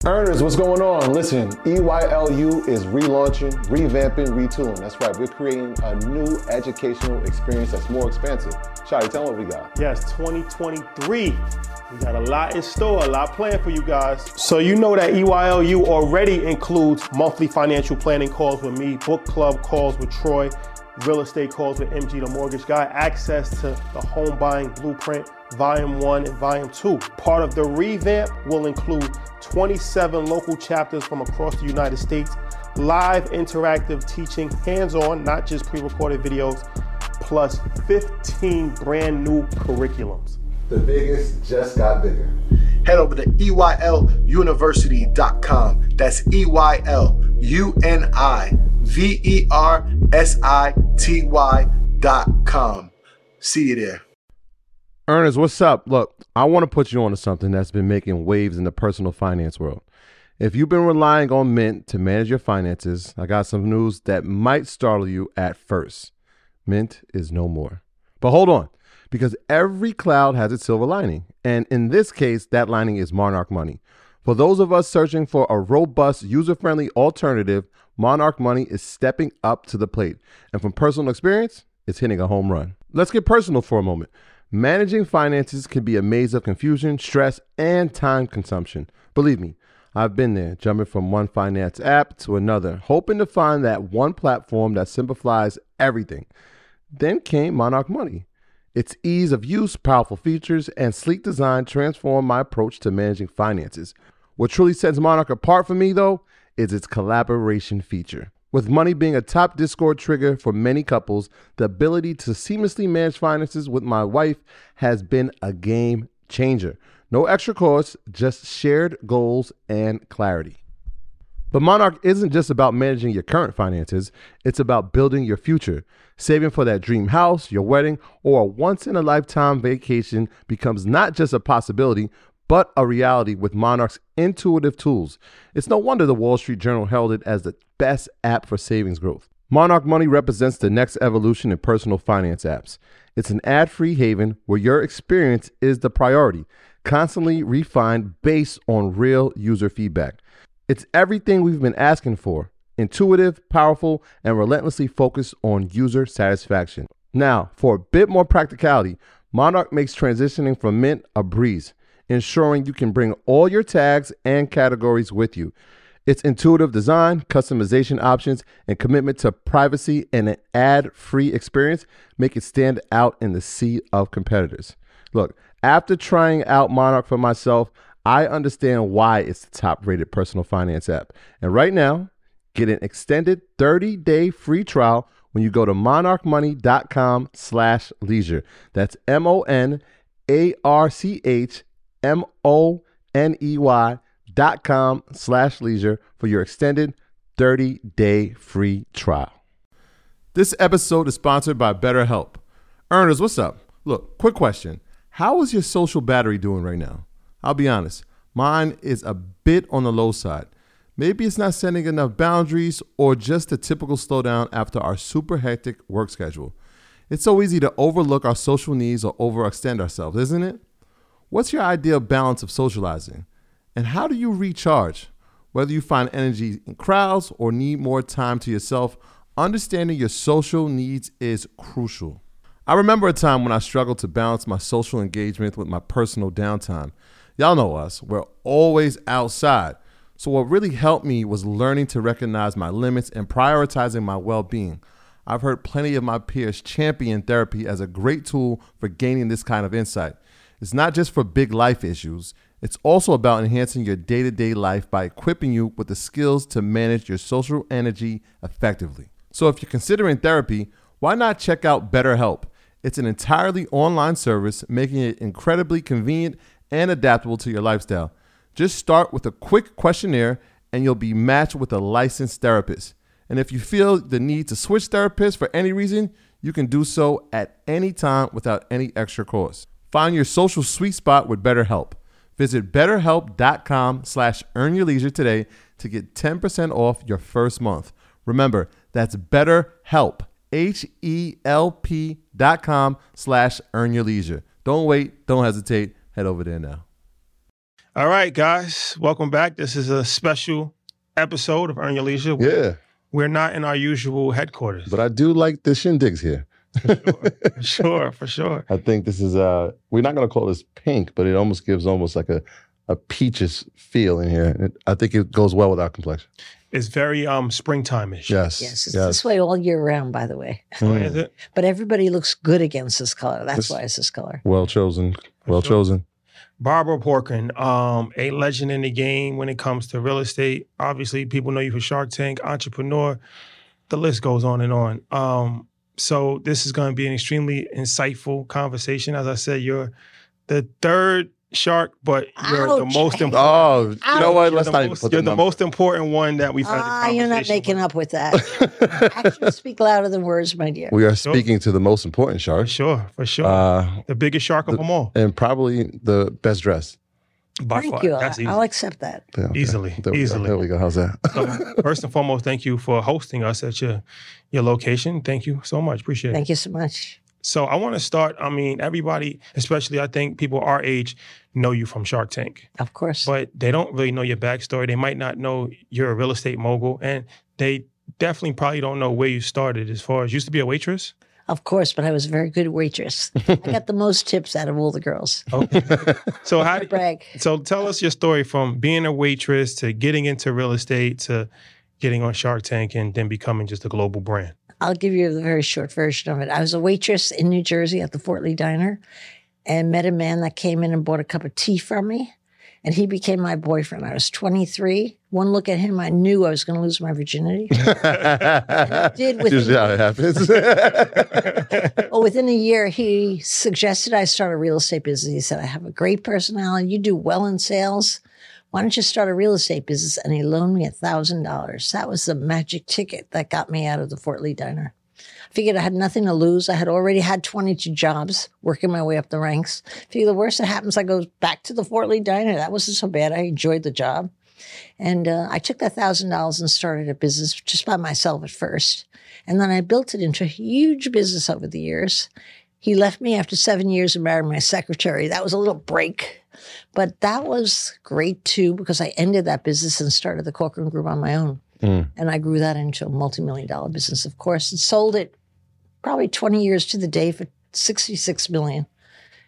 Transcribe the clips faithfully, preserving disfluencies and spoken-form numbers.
Earners, what's going on? Listen, E Y L U is relaunching, revamping, retooling. That's right, we're creating a new educational experience that's more expansive. Shadi, tell them what we got. Yes, twenty twenty-three. We got a lot in store, a lot planned for you guys. So you know that E Y L U already includes monthly financial planning calls with me, book club calls with Troy, real estate calls with M G the Mortgage Guy, access to the home buying blueprint, volume one and volume two. Part of the revamp will include twenty-seven local chapters from across the United States, live interactive teaching, hands-on, not just pre-recorded videos, plus fifteen brand new curriculums. The biggest just got bigger. Head over to E Y L university dot com. That's E Y L U N I V E R S I T Y dot com. See you there. Earners, what's up? Look, I want to put you on to something that's been making waves in the personal finance world. If you've been relying on Mint to manage your finances, I got some news that might startle you at first. Mint is no more. But hold on, because every cloud has its silver lining. And in this case, that lining is Monarch Money. For those of us searching for a robust, user-friendly alternative, Monarch Money is stepping up to the plate. And from personal experience, it's hitting a home run. Let's get personal for a moment. Managing finances can be a maze of confusion, stress, and time consumption. Believe me, I've been there, jumping from one finance app to another, hoping to find that one platform that simplifies everything. Then came Monarch Money. Its ease of use, powerful features, and sleek design transformed my approach to managing finances. What truly sets Monarch apart for me, though, is its collaboration feature. With money being a top Discord trigger for many couples, the ability to seamlessly manage finances with my wife has been a game changer. No extra costs, just shared goals and clarity. But Monarch isn't just about managing your current finances, it's about building your future. Saving for that dream house, your wedding, or a once-in-a-lifetime vacation becomes not just a possibility, but a reality with Monarch's intuitive tools. It's no wonder the Wall Street Journal hailed it as the best app for savings growth. Monarch Money represents the next evolution in personal finance apps. It's an ad-free haven where your experience is the priority, constantly refined based on real user feedback. It's everything we've been asking for: intuitive, powerful, and relentlessly focused on user satisfaction. Now, for a bit more practicality, Monarch makes transitioning from Mint a breeze, ensuring you can bring all your tags and categories with you. Its intuitive design, customization options, and commitment to privacy and an ad-free experience make it stand out in the sea of competitors. Look, after trying out Monarch for myself, I understand why it's the top-rated personal finance app. And right now, get an extended thirty-day free trial when you go to monarch money dot com slash leisure. That's M O N A R C H M O N E Y dot com slash leisure for your extended thirty-day free trial. This episode is sponsored by BetterHelp. Earners, what's up? Look, quick question. How is your social battery doing right now? I'll be honest, mine is a bit on the low side. Maybe it's not setting enough boundaries or just a typical slowdown after our super hectic work schedule. It's so easy to overlook our social needs or overextend ourselves, isn't it? What's your ideal balance of socializing? And how do you recharge? Whether you find energy in crowds or need more time to yourself, understanding your social needs is crucial. I remember a time when I struggled to balance my social engagement with my personal downtime. Y'all know us, we're always outside. So what really helped me was learning to recognize my limits and prioritizing my well-being. I've heard plenty of my peers champion therapy as a great tool for gaining this kind of insight. It's not just for big life issues. It's also about enhancing your day-to-day life by equipping you with the skills to manage your social energy effectively. So if you're considering therapy, why not check out BetterHelp? It's an entirely online service, making it incredibly convenient and adaptable to your lifestyle. Just start with a quick questionnaire and you'll be matched with a licensed therapist. And if you feel the need to switch therapists for any reason, you can do so at any time without any extra cost. Find your social sweet spot with BetterHelp. Visit betterhelp.com slash earn your leisure today to get ten percent off your first month. Remember, that's BetterHelp, H-E-L-P dot com slash earn your leisure. Don't wait. Don't hesitate. Head over there now. All right, guys, welcome back. This is a special episode of Earn Your Leisure. Yeah. We're not in our usual headquarters. But I do like the shindigs here. For sure, for sure. I think this is, uh, we're not going to call this pink, but it almost gives almost like a, a peaches feel in here. It, I think it goes well with our complexion. It's very um springtime-ish. Yes. Yes, it's this way all year round, by the way. Oh, is it? But everybody looks good against this color. That's This- why it's this color. Well chosen. Well sure. chosen. Barbara Porkin, um, a legend in the game when it comes to real estate. Obviously, people know you for Shark Tank, entrepreneur. The list goes on and on. Um, so this is going to be an extremely insightful conversation. As I said, you're the third shark, but you're the Ouch. most important. Oh, you know what? You're Let's the not even most, put you're the the number. most important one that we've had. Ah, you're not making up with that. Actions speak louder than words, my dear. We are speaking to the most important For shark. sure, for sure. Uh, the biggest shark of them all. and probably the best dressed. By Thank far. you. That's easy. I'll accept that. Yeah, okay. Easily, There we go. easily. There we go. How's that? So, first and foremost, thank you for hosting us at your your location. Thank you so much. Appreciate it. Thank you so much. So I want to start. I mean, everybody, especially I think people our age, know you from Shark Tank, Of course. but they don't really know your backstory. They might not know you're a real estate mogul, and they definitely probably don't know where you started. As far as you used to be a waitress. Of course, but I was a very good waitress. I got the most tips out of all the girls. Okay. So how did Brag. So tell us your story from being a waitress to getting into real estate to getting on Shark Tank and then becoming just a global brand. I'll give you the very short version of it. I was a waitress in New Jersey at the Fort Lee Diner and met a man that came in and bought a cup of tea from me. And he became my boyfriend. I was twenty-three. One look at him, I knew I was going to lose my virginity. did within- Just how it happens. Well, within a year, he suggested I start a real estate business. He said, I have a great personality. You do well in sales. Why don't you start a real estate business? And he loaned me one thousand dollars. That was the magic ticket that got me out of the Fort Lee Diner. I figured I had nothing to lose. I had already had twenty-two jobs, working my way up the ranks. Figure the worst that happens, I go back to the Fort Lee Diner. That wasn't so bad. I enjoyed the job. And uh, I took that one thousand dollars and started a business just by myself at first. And then I built it into a huge business over the years. He left me after seven years and married my secretary. That was a little break. But that was great, too, because I ended that business and started the Corcoran Group on my own. Mm. And I grew that into a multi-million dollar business, of course, and sold it probably twenty years to the day for sixty-six million dollars.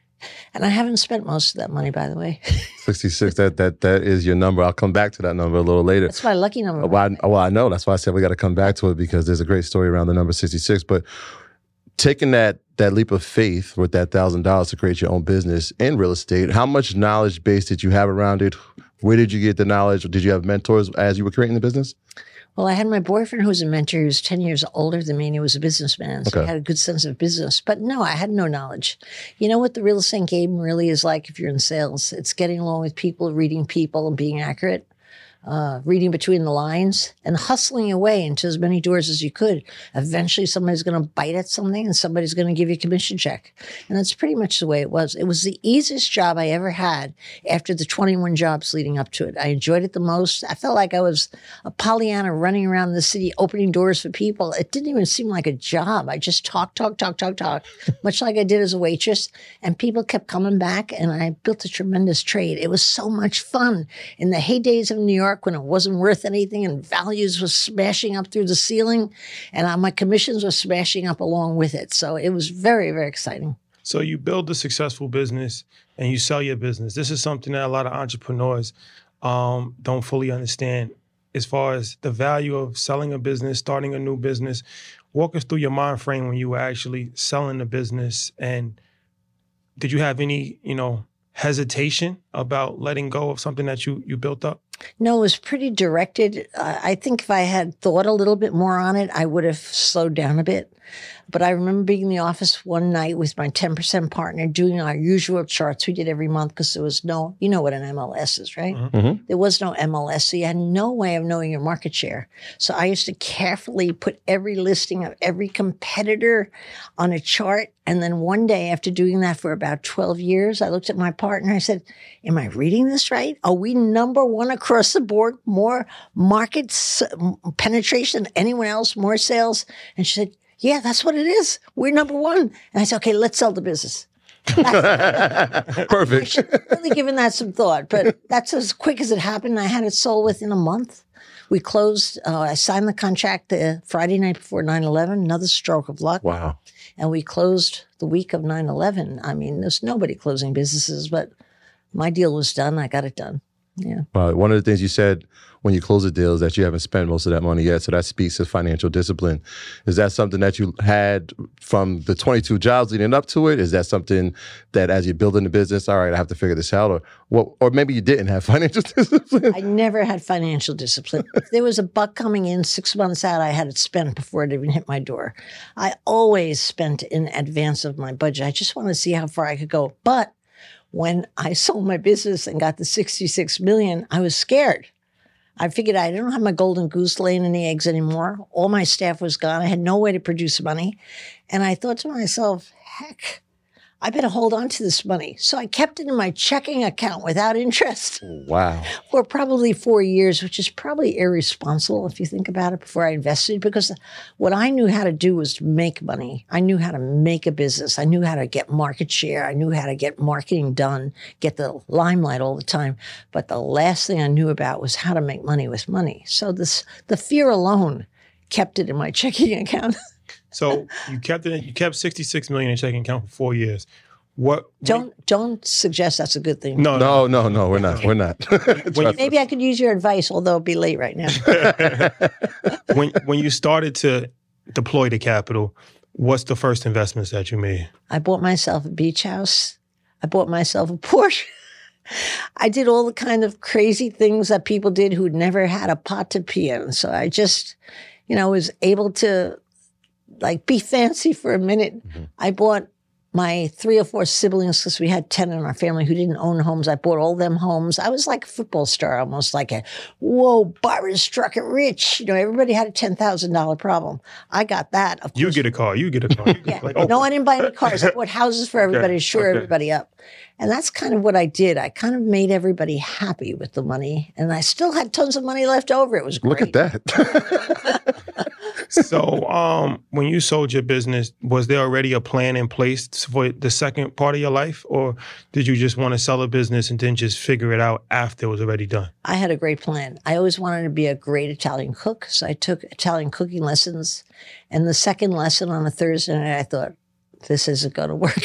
And I haven't spent most of that money, by the way. sixty-six, that that that is your number. I'll come back to that number a little later. That's my lucky number. Well, I, well, I know. That's why I said we got to come back to it because there's a great story around the number sixty-six. But taking that that leap of faith with that one thousand dollars to create your own business in real estate, how much knowledge base did you have around it? Where did you get the knowledge? Did you have mentors as you were creating the business? Well, I had my boyfriend who was a mentor. He was ten years older than me, and he was a businessman. So Okay. he had a good sense of business. But no, I had no knowledge. You know what the real estate game really is like if you're in sales? It's getting along with people, reading people, and being accurate. Uh, reading between the lines and hustling away into as many doors as you could. Eventually, somebody's going to bite at something and somebody's going to give you a commission check. And that's pretty much the way it was. It was the easiest job I ever had after the twenty-one jobs leading up to it. I enjoyed it the most. I felt like I was a Pollyanna running around the city, opening doors for people. It didn't even seem like a job. I just talked, talk, talk, talk, talk, much like I did as a waitress. And people kept coming back, and I built a tremendous trade. It was so much fun. In the heydays of New York, when it wasn't worth anything and values was smashing up through the ceiling, and uh, my commissions were smashing up along with it. So it was very, very exciting. So you build a successful business and you sell your business. This is something that a lot of entrepreneurs um, don't fully understand as far as the value of selling a business, starting a new business. Walk us through your mind frame when you were actually selling the business, and did you have any, you know, hesitation about letting go of something that you you built up? No, it was pretty directed. Uh, I think if I had thought a little bit more on it, I would have slowed down a bit. But I remember being in the office one night with my ten percent partner doing our usual charts we did every month because there was no, you know what an M L S is, right? Mm-hmm. There was no M L S, so you had no way of knowing your market share. So I used to carefully put every listing of every competitor on a chart. And then one day after doing that for about twelve years, I looked at my partner. I said, am I reading this right? Are we number one across the board? More market s- penetration than anyone else, more sales? And she said, yeah, that's what it is. We're number one. And I said, okay, let's sell the business. Perfect. Really given that some thought, but that's as quick as it happened. I had it sold within a month. We closed, uh, I signed the contract the Friday night before nine eleven, another stroke of luck. Wow. And we closed the week of nine eleven. I mean, there's nobody closing businesses, but my deal was done. I got it done. Yeah. Uh, one of the things you said when you close a deal is that you haven't spent most of that money yet. So that speaks to financial discipline. Is that something that you had from the twenty-two jobs leading up to it? Is that something that as you're building the business, all right, I have to figure this out? Or what? Or maybe you didn't have financial discipline? I never had financial discipline. If there was a buck coming in six months out, I had it spent before it even hit my door. I always spent in advance of my budget. I just wanted to see how far I could go. But when I sold my business and got the sixty-six million dollars, I was scared. I figured I didn't have my golden goose laying any eggs anymore. All my staff was gone. I had no way to produce money. And I thought to myself, heck, I better hold on to this money. So I kept it in my checking account without interest. Wow. For probably four years, which is probably irresponsible if you think about it before I invested, because what I knew how to do was to make money. I knew how to make a business. I knew how to get market share. I knew how to get marketing done, get the limelight all the time. But the last thing I knew about was how to make money with money. So this, the fear alone kept it in my checking account. So you kept it. You kept sixty-six million in checking account for four years. What? Don't don't suggest that's a good thing. No, No, no, no, we're not. We're not. When you, Maybe I could use your advice, although it'd be late right now. when when you started to deploy the capital, what's the first investments that you made? I bought myself a beach house. I bought myself a Porsche. I did all the kind of crazy things that people did who'd never had a pot to pee in. So I just, you know, was able to like be fancy for a minute. Mm-hmm. I bought my three or four siblings, because we had ten in our family who didn't own homes. I bought all them homes. I was like a football star, almost like a, whoa, Barbara struck it rich. You know, everybody had a ten thousand dollars problem. I got that. Of You course. get a car. You get a car. You Yeah. like, oh. No, I didn't buy any cars. I bought houses for everybody Okay. to shore Okay. everybody up. And that's kind of what I did. I kind of made everybody happy with the money. And I still had tons of money left over. It was great. Look at that. So, um, when you sold your business, was there already a plan in place for the second part of your life, or did you just want to sell a business and then just figure it out after it was already done? I had a great plan. I always wanted to be a great Italian cook. So I took Italian cooking lessons. And the second lesson on a Thursday night, I thought, this isn't going to work.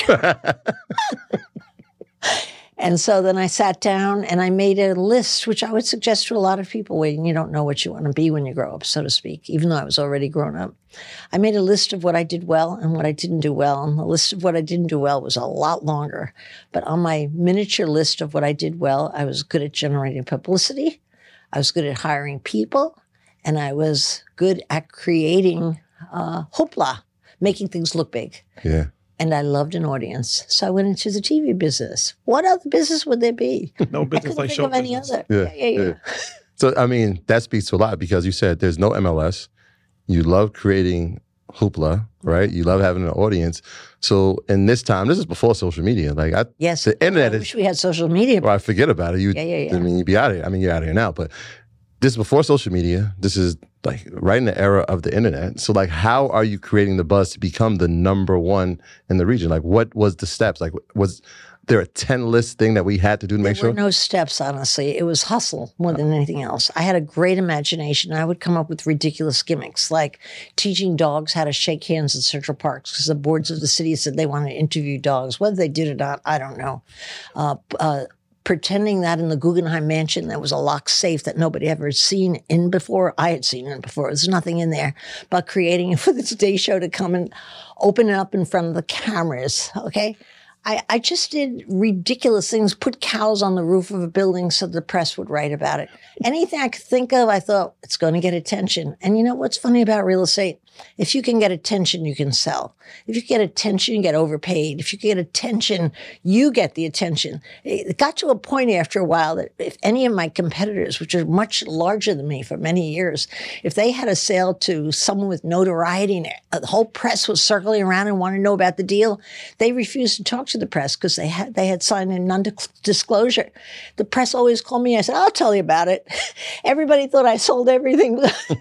And so then I sat down and I made a list, which I would suggest to a lot of people when you don't know what you want to be when you grow up, so to speak, even though I was already grown up. I made a list of what I did well and what I didn't do well. And the list of what I didn't do well was a lot longer. But on my miniature list of what I did well, I was good at generating publicity. I was good at hiring people. And I was good at creating uh, hoopla, making things look big. Yeah. And I loved an audience. So I went into the T V business. What other business would there be? No I business couldn't like think show of any business. other. Yeah, Yeah, yeah, yeah. yeah. So, I mean, that speaks to a lot because you said there's no M L S. You love creating hoopla, right? You love having an audience. So, in this time, this is before social media. Like, I, Yes. the internet I is, wish we had social media. well, I forget about it. You, Yeah, yeah, yeah. I mean, you'd be out of here. I mean, you're out of here now, but this is before social media. This is like right in the era of the internet. So, like, how are you creating the buzz to become the number one in the region? Like, what was the steps? Like, was there a ten list thing that we had to do to There make sure? were no steps, honestly. It was hustle more than anything else. I had a great imagination. I would come up with ridiculous gimmicks, like teaching dogs how to shake hands at Central Parks because the boards of the city said they wanted to interview dogs. Whether they did or not, I don't know. Uh, uh, pretending that in the Guggenheim Mansion there was a locked safe that nobody ever had seen in before. I had seen it before. There's nothing in there, but creating it for the Today Show to come and open it up in front of the cameras, okay? I, I just did ridiculous things, put cows on the roof of a building so the press would write about it. Anything I could think of, I thought, it's going to get attention. And you know what's funny about real estate? If you can get attention, you can sell. If you get attention, you get overpaid. If you get attention, you get the attention. It got to a point after a while that if any of my competitors, which are much larger than me for many years, if they had a sale to someone with notoriety and the whole press was circling around and wanted to know about the deal, they refused to talk to the press because they had they had signed a non-disclosure. The press always called me. I said, I'll tell you about it. Everybody thought I sold everything.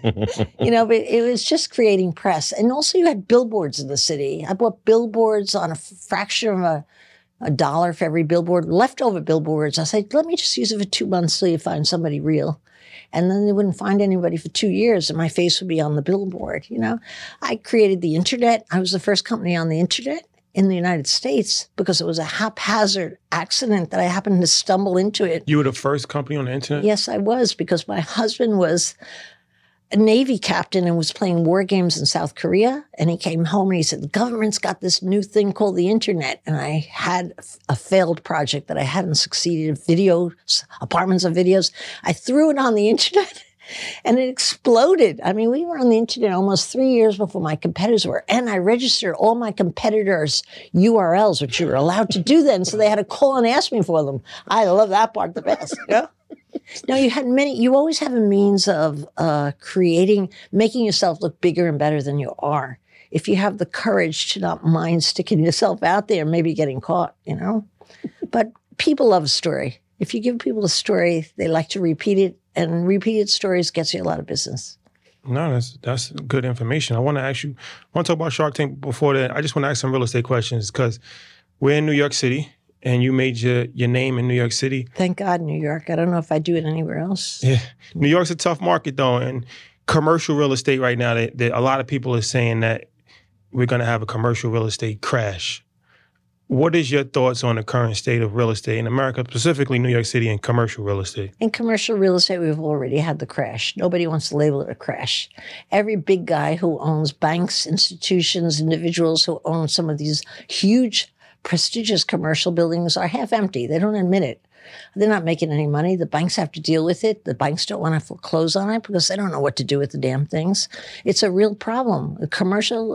You know, but it was just creating press. And also you had billboards in the city. I bought billboards on a fraction of a a dollar for every billboard, leftover billboards. I said, let me just use it for two months till you find somebody real. And then they wouldn't find anybody for two years and my face would be on the billboard, you know? I created the internet. I was the first company on the internet in the United States because it was a haphazard accident that I happened to stumble into it. You were the first company on the internet? Yes, I was, because my husband was a Navy captain and was playing war games in South Korea. And he came home and he said, the government's got this new thing called the internet. And I had a failed project that I hadn't succeeded, videos, apartments of videos. I threw it on the internet and it exploded. I mean, we were on the internet almost three years before my competitors were. And I registered all my competitors' U R Ls, which you were allowed to do then. So they had to call and ask me for them. I love that part the best, you know? No, you had many, you always have a means of uh, creating, making yourself look bigger and better than you are. If you have the courage to not mind sticking yourself out there and maybe getting caught, you know? But people love a story. If you give people a story, they like to repeat it, and repeated stories gets you a lot of business. No, that's that's good information. I want to ask you, I want to talk about Shark Tank before that. I just want to ask some real estate questions because we're in New York City. And you made your, your name in New York City. Thank God, New York. I don't know if I do it anywhere else. Yeah, New York's a tough market, though. And commercial real estate right now, they, they, a lot of people are saying that we're going to have a commercial real estate crash. What is your thoughts on the current state of real estate in America, specifically New York City and commercial real estate? In commercial real estate, we've already had the crash. Nobody wants to label it a crash. Every big guy who owns banks, institutions, individuals who own some of these huge prestigious commercial buildings are half empty. They don't admit it. They're not making any money. The banks have to deal with it. The banks don't want to foreclose on it because they don't know what to do with the damn things. It's a real problem. The commercial,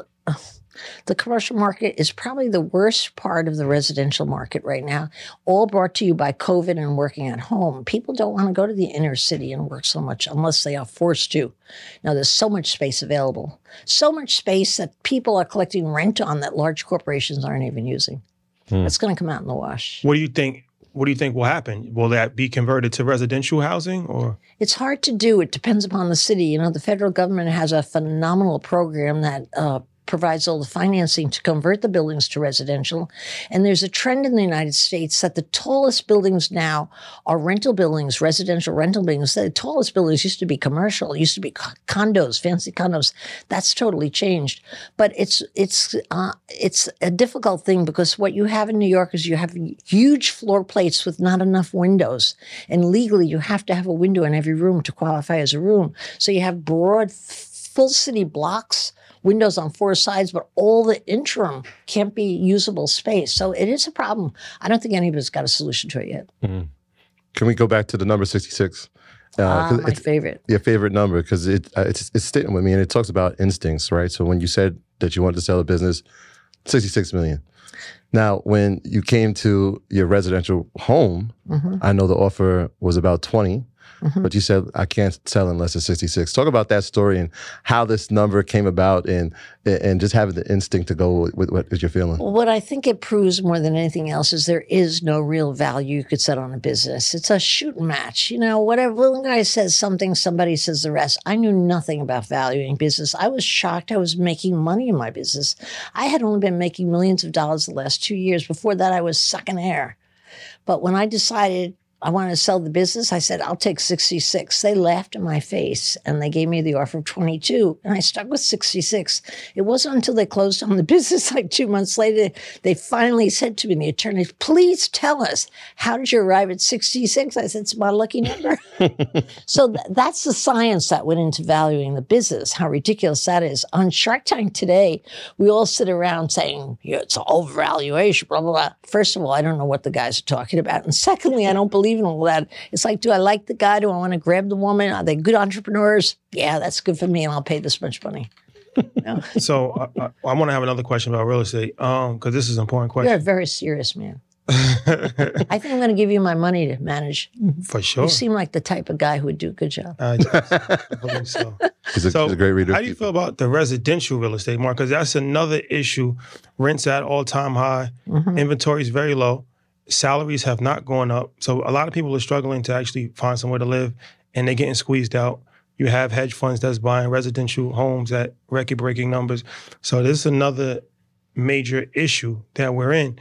the commercial market is probably the worst part of the residential market right now, all brought to you by COVID and working at home. People don't want to go to the inner city and work so much unless they are forced to. Now, there's so much space available, so much space that people are collecting rent on that large corporations aren't even using. Hmm. It's going to come out in the wash. What do you think? What do you think will happen? Will that be converted to residential housing, or? It's hard to do. It depends upon the city. You know, the federal government has a phenomenal program that uh, provides all the financing to convert the buildings to residential. And there's a trend in the United States that the tallest buildings now are rental buildings, residential rental buildings. The tallest buildings used to be commercial, used to be condos, fancy condos. That's totally changed. But it's it's uh, it's a difficult thing because what you have in New York is you have huge floor plates with not enough windows. And legally, you have to have a window in every room to qualify as a room. So you have broad, full city blocks, windows on four sides, but all the interim can't be usable space. So it is a problem. I don't think anybody's got a solution to it yet. Mm-hmm. Can we go back to the number sixty-six? Uh, ah, my favorite. Your favorite number, because it, uh, it's it's stating with me, and it talks about instincts, right? So when you said that you wanted to sell a business, sixty-six million. Now, when you came to your residential home, mm-hmm. I know the offer was about twenty. Mm-hmm. But you said, I can't sell unless it's sixty-six. Talk about that story and how this number came about and and just having the instinct to go with, with what you're feeling. Well, what I think it proves more than anything else is there is no real value you could set on a business. It's a shoot match. You know, whatever one guy says something, somebody says the rest. I knew nothing about valuing business. I was shocked I was making money in my business. I had only been making millions of dollars the last two years. Before that, I was sucking air. But when I decided I wanted to sell the business, I said, I'll take sixty-six. They laughed in my face and they gave me the offer of twenty-two. And I stuck with sixty-six. It wasn't until they closed on the business like two months later, they finally said to me, the attorney, please tell us, how did you arrive at sixty-six? I said, it's my lucky number. So th- that's the science that went into valuing the business, how ridiculous that is. On Shark Tank today, we all sit around saying, yeah, it's an overvaluation, blah, blah, blah. First of all, I don't know what the guys are talking about. And secondly, I don't believe in all that. It's like, do I like the guy? Do I want to grab the woman? Are they good entrepreneurs? Yeah, that's good for me, and I'll pay this much money. You know? So I, I, I want to have another question about real estate, um, because this is an important question. You're a very serious man. I think I'm going to give you my money to manage. For sure. You seem like the type of guy who would do a good job. I, I believe so. He's a, so he's a great reader. How do you feel about the residential real estate market? Because that's another issue. Rents at all-time high. Mm-hmm. Inventory is very low. Salaries have not gone up. So a lot of people are struggling to actually find somewhere to live, and they're getting squeezed out. You have hedge funds that's buying residential homes at record-breaking numbers. So this is another major issue that we're in.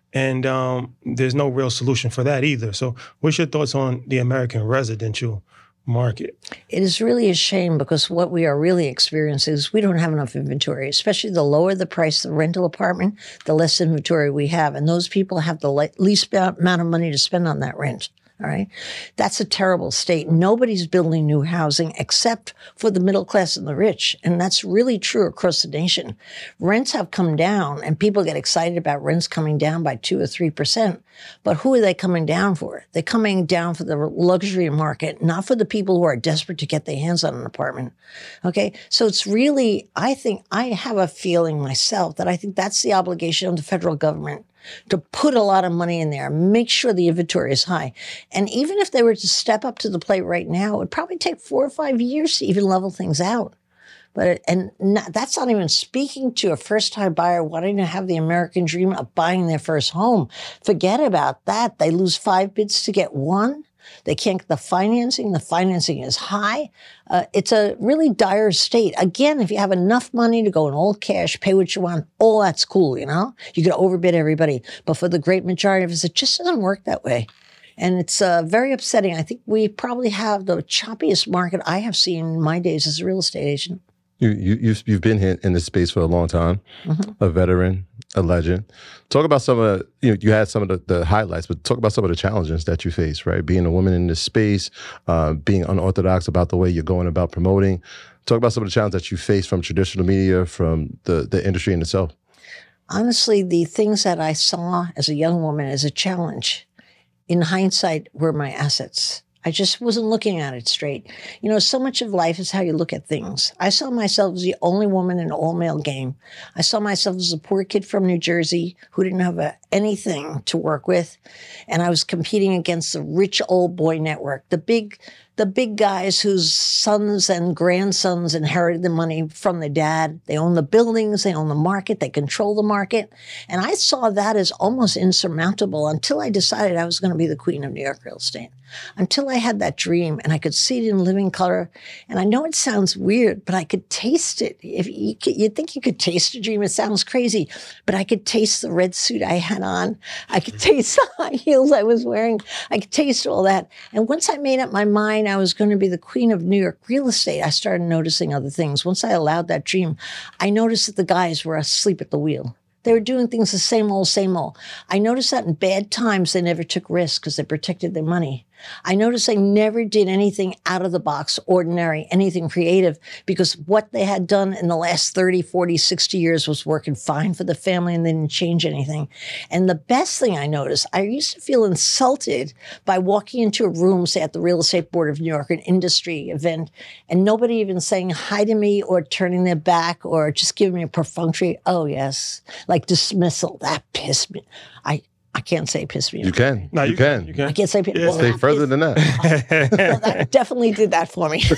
And um, there's no real solution for that either. So what's your thoughts on the American residential market? It is really a shame because what we are really experiencing is we don't have enough inventory, especially the lower the price of the rental apartment, the less inventory we have. And those people have the le- least amount of money to spend on that rent. All right. That's a terrible state. Nobody's building new housing except for the middle class and the rich. And that's really true across the nation. Rents have come down and people get excited about rents coming down by two or three percent. But who are they coming down for? They're coming down for the luxury market, not for the people who are desperate to get their hands on an apartment. Okay. So it's really, I think, I have a feeling myself that I think that's the obligation of the federal government, to put a lot of money in there, make sure the inventory is high. And even if they were to step up to the plate right now, it would probably take four or five years to even level things out. But it, and not, that's not even speaking to a first-time buyer wanting to have the American dream of buying their first home. Forget about that. They lose five bids to get one. They can't get the financing. The financing is high. Uh, it's a really dire state. Again, if you have enough money to go in all cash, pay what you want, all that's cool, you know? You can overbid everybody. But for the great majority of us, it just doesn't work that way. And it's uh, very upsetting. I think we probably have the choppiest market I have seen in my days as a real estate agent. You, you, you've, you've been here in this space for a long time, mm-hmm. a veteran, a legend. Talk about some of the, you know, you had some of the, the highlights, but talk about some of the challenges that you face, right? Being a woman in this space, uh, being unorthodox about the way you're going about promoting. Talk about some of the challenges that you face from traditional media, from the, the industry in itself. Honestly, the things that I saw as a young woman as a challenge, in hindsight, were my assets. I just wasn't looking at it straight. You know, so much of life is how you look at things. I saw myself as the only woman in an all-male game. I saw myself as a poor kid from New Jersey who didn't have a, anything to work with. And I was competing against the rich old boy network, the big the big guys whose sons and grandsons inherited the money from their dad. They own the buildings, they own the market, they control the market. And I saw that as almost insurmountable until I decided I was going to be the queen of New York real estate. Until I had that dream and I could see it in living color. And I know it sounds weird, but I could taste it. If you could, you'd think you could taste a dream, it sounds crazy, but I could taste the red suit I had on. I could taste the high heels I was wearing. I could taste all that. And once I made up my mind I was going to be the queen of New York real estate, I started noticing other things. Once I allowed that dream, I noticed that the guys were asleep at the wheel. They were doing things the same old, same old. I noticed that in bad times, they never took risks because they protected their money. I noticed they never did anything out of the box, ordinary, anything creative, because what they had done in the last thirty, forty, sixty years was working fine for the family and they didn't change anything. And the best thing I noticed, I used to feel insulted by walking into a room, say at the Real Estate Board of New York, an industry event, and nobody even saying hi to me or turning their back or just giving me a perfunctory, oh yes, like dismissal. That pissed me. I I can't say piss me off. You can. No, you, you can. can. You can. I can't say piss. Yeah. Well, Stay further than that. Well, that definitely did that for me.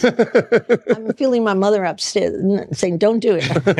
I'm feeling my mother upstairs saying, don't do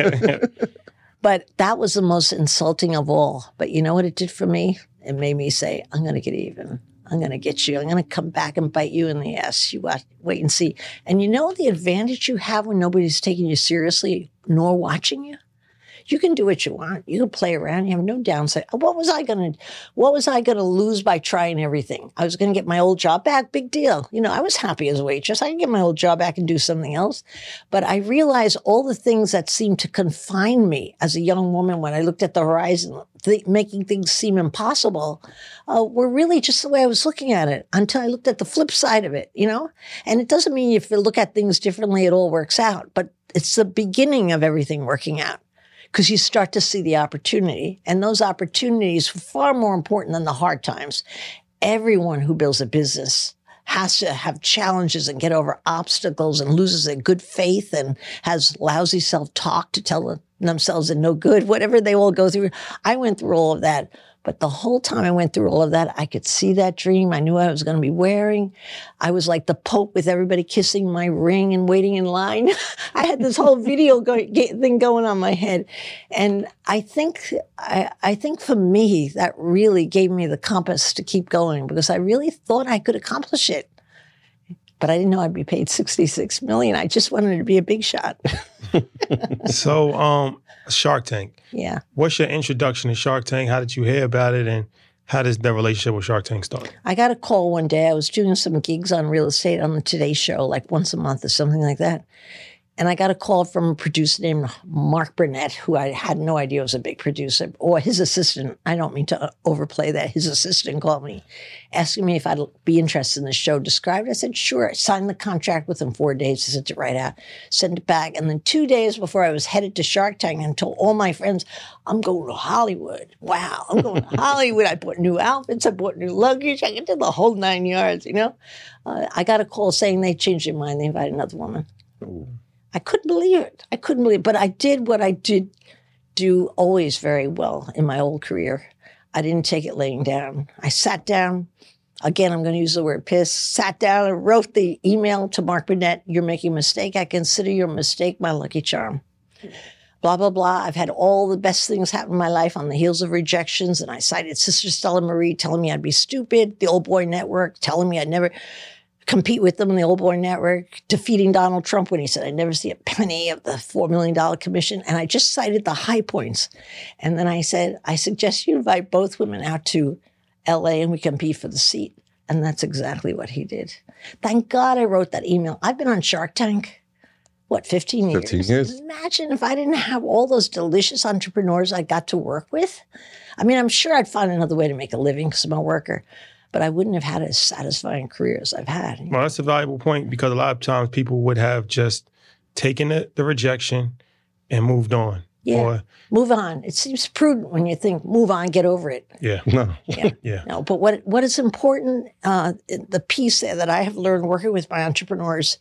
it. But that was the most insulting of all. But you know what it did for me? It made me say, I'm going to get even. I'm going to get you. I'm going to come back and bite you in the ass. You watch, wait and see. And you know the advantage you have when nobody's taking you seriously nor watching you? You can do what you want. You can play around. You have no downside. What was I going to, what was I going to lose by trying everything? I was going to get my old job back. Big deal. You know, I was happy as a waitress. I can get my old job back and do something else. But I realized all the things that seemed to confine me as a young woman when I looked at the horizon, th- making things seem impossible, uh, were really just the way I was looking at it until I looked at the flip side of it, you know? And it doesn't mean if you look at things differently, it all works out. But it's the beginning of everything working out. Because you start to see the opportunity. And those opportunities are far more important than the hard times. Everyone who builds a business has to have challenges and get over obstacles and loses their good faith and has lousy self-talk to tell themselves they're no good, whatever they all go through. I went through all of that. But the whole time I went through all of that, I could see that dream. I knew I was going to be wearing. I was like the Pope with everybody kissing my ring and waiting in line. I had this whole video go, thing going on my head. And I think, I, I think for me, that really gave me the compass to keep going because I really thought I could accomplish it. But I didn't know I'd be paid sixty-six million dollars. I just wanted to be a big shot. So, um, Shark Tank. Yeah. What's your introduction to Shark Tank? How did you hear about it? And how does the relationship with Shark Tank start? I got a call one day. I was doing some gigs on real estate on the Today Show, like once a month or something like that. And I got a call from a producer named Mark Burnett, who I had no idea was a big producer, or his assistant. I don't mean to overplay that. His assistant called me, asking me if I'd be interested in the show described. I said, sure. I signed the contract within four days. I sent it right out, sent it back. And then two days before I was headed to Shark Tank, and told all my friends, I'm going to Hollywood. Wow, I'm going to Hollywood. I bought new outfits. I bought new luggage. I did the whole nine yards, you know. Uh, I got a call saying they changed their mind. They invited another woman. Ooh. I couldn't believe it. I couldn't believe it. But I did what I did do always very well in my old career. I didn't take it laying down. I sat down. Again, I'm going to use the word piss. Sat down and wrote the email to Mark Burnett. You're making a mistake. I consider your mistake my lucky charm. Blah, blah, blah. I've had all the best things happen in my life on the heels of rejections. And I cited Sister Stella Marie telling me I'd be stupid. The Old Boy Network telling me I'd never compete with them in the Old Boy Network, defeating Donald Trump when he said I'd never see a penny of the four million dollars commission. And I just cited the high points. And then I said, I suggest you invite both women out to L A and we compete for the seat. And that's exactly what he did. Thank God I wrote that email. I've been on Shark Tank, what, fifteen years? fifteen years. Imagine if I didn't have all those delicious entrepreneurs I got to work with. I mean, I'm sure I'd find another way to make a living because I'm a worker. But I wouldn't have had as satisfying career as I've had. Well, that's a valuable point because a lot of times people would have just taken the, the rejection and moved on. Yeah, or, move on. It seems prudent when you think, move on, get over it. Yeah. No. Yeah. yeah. No, but what what is important, uh, the piece there that I have learned working with my entrepreneurs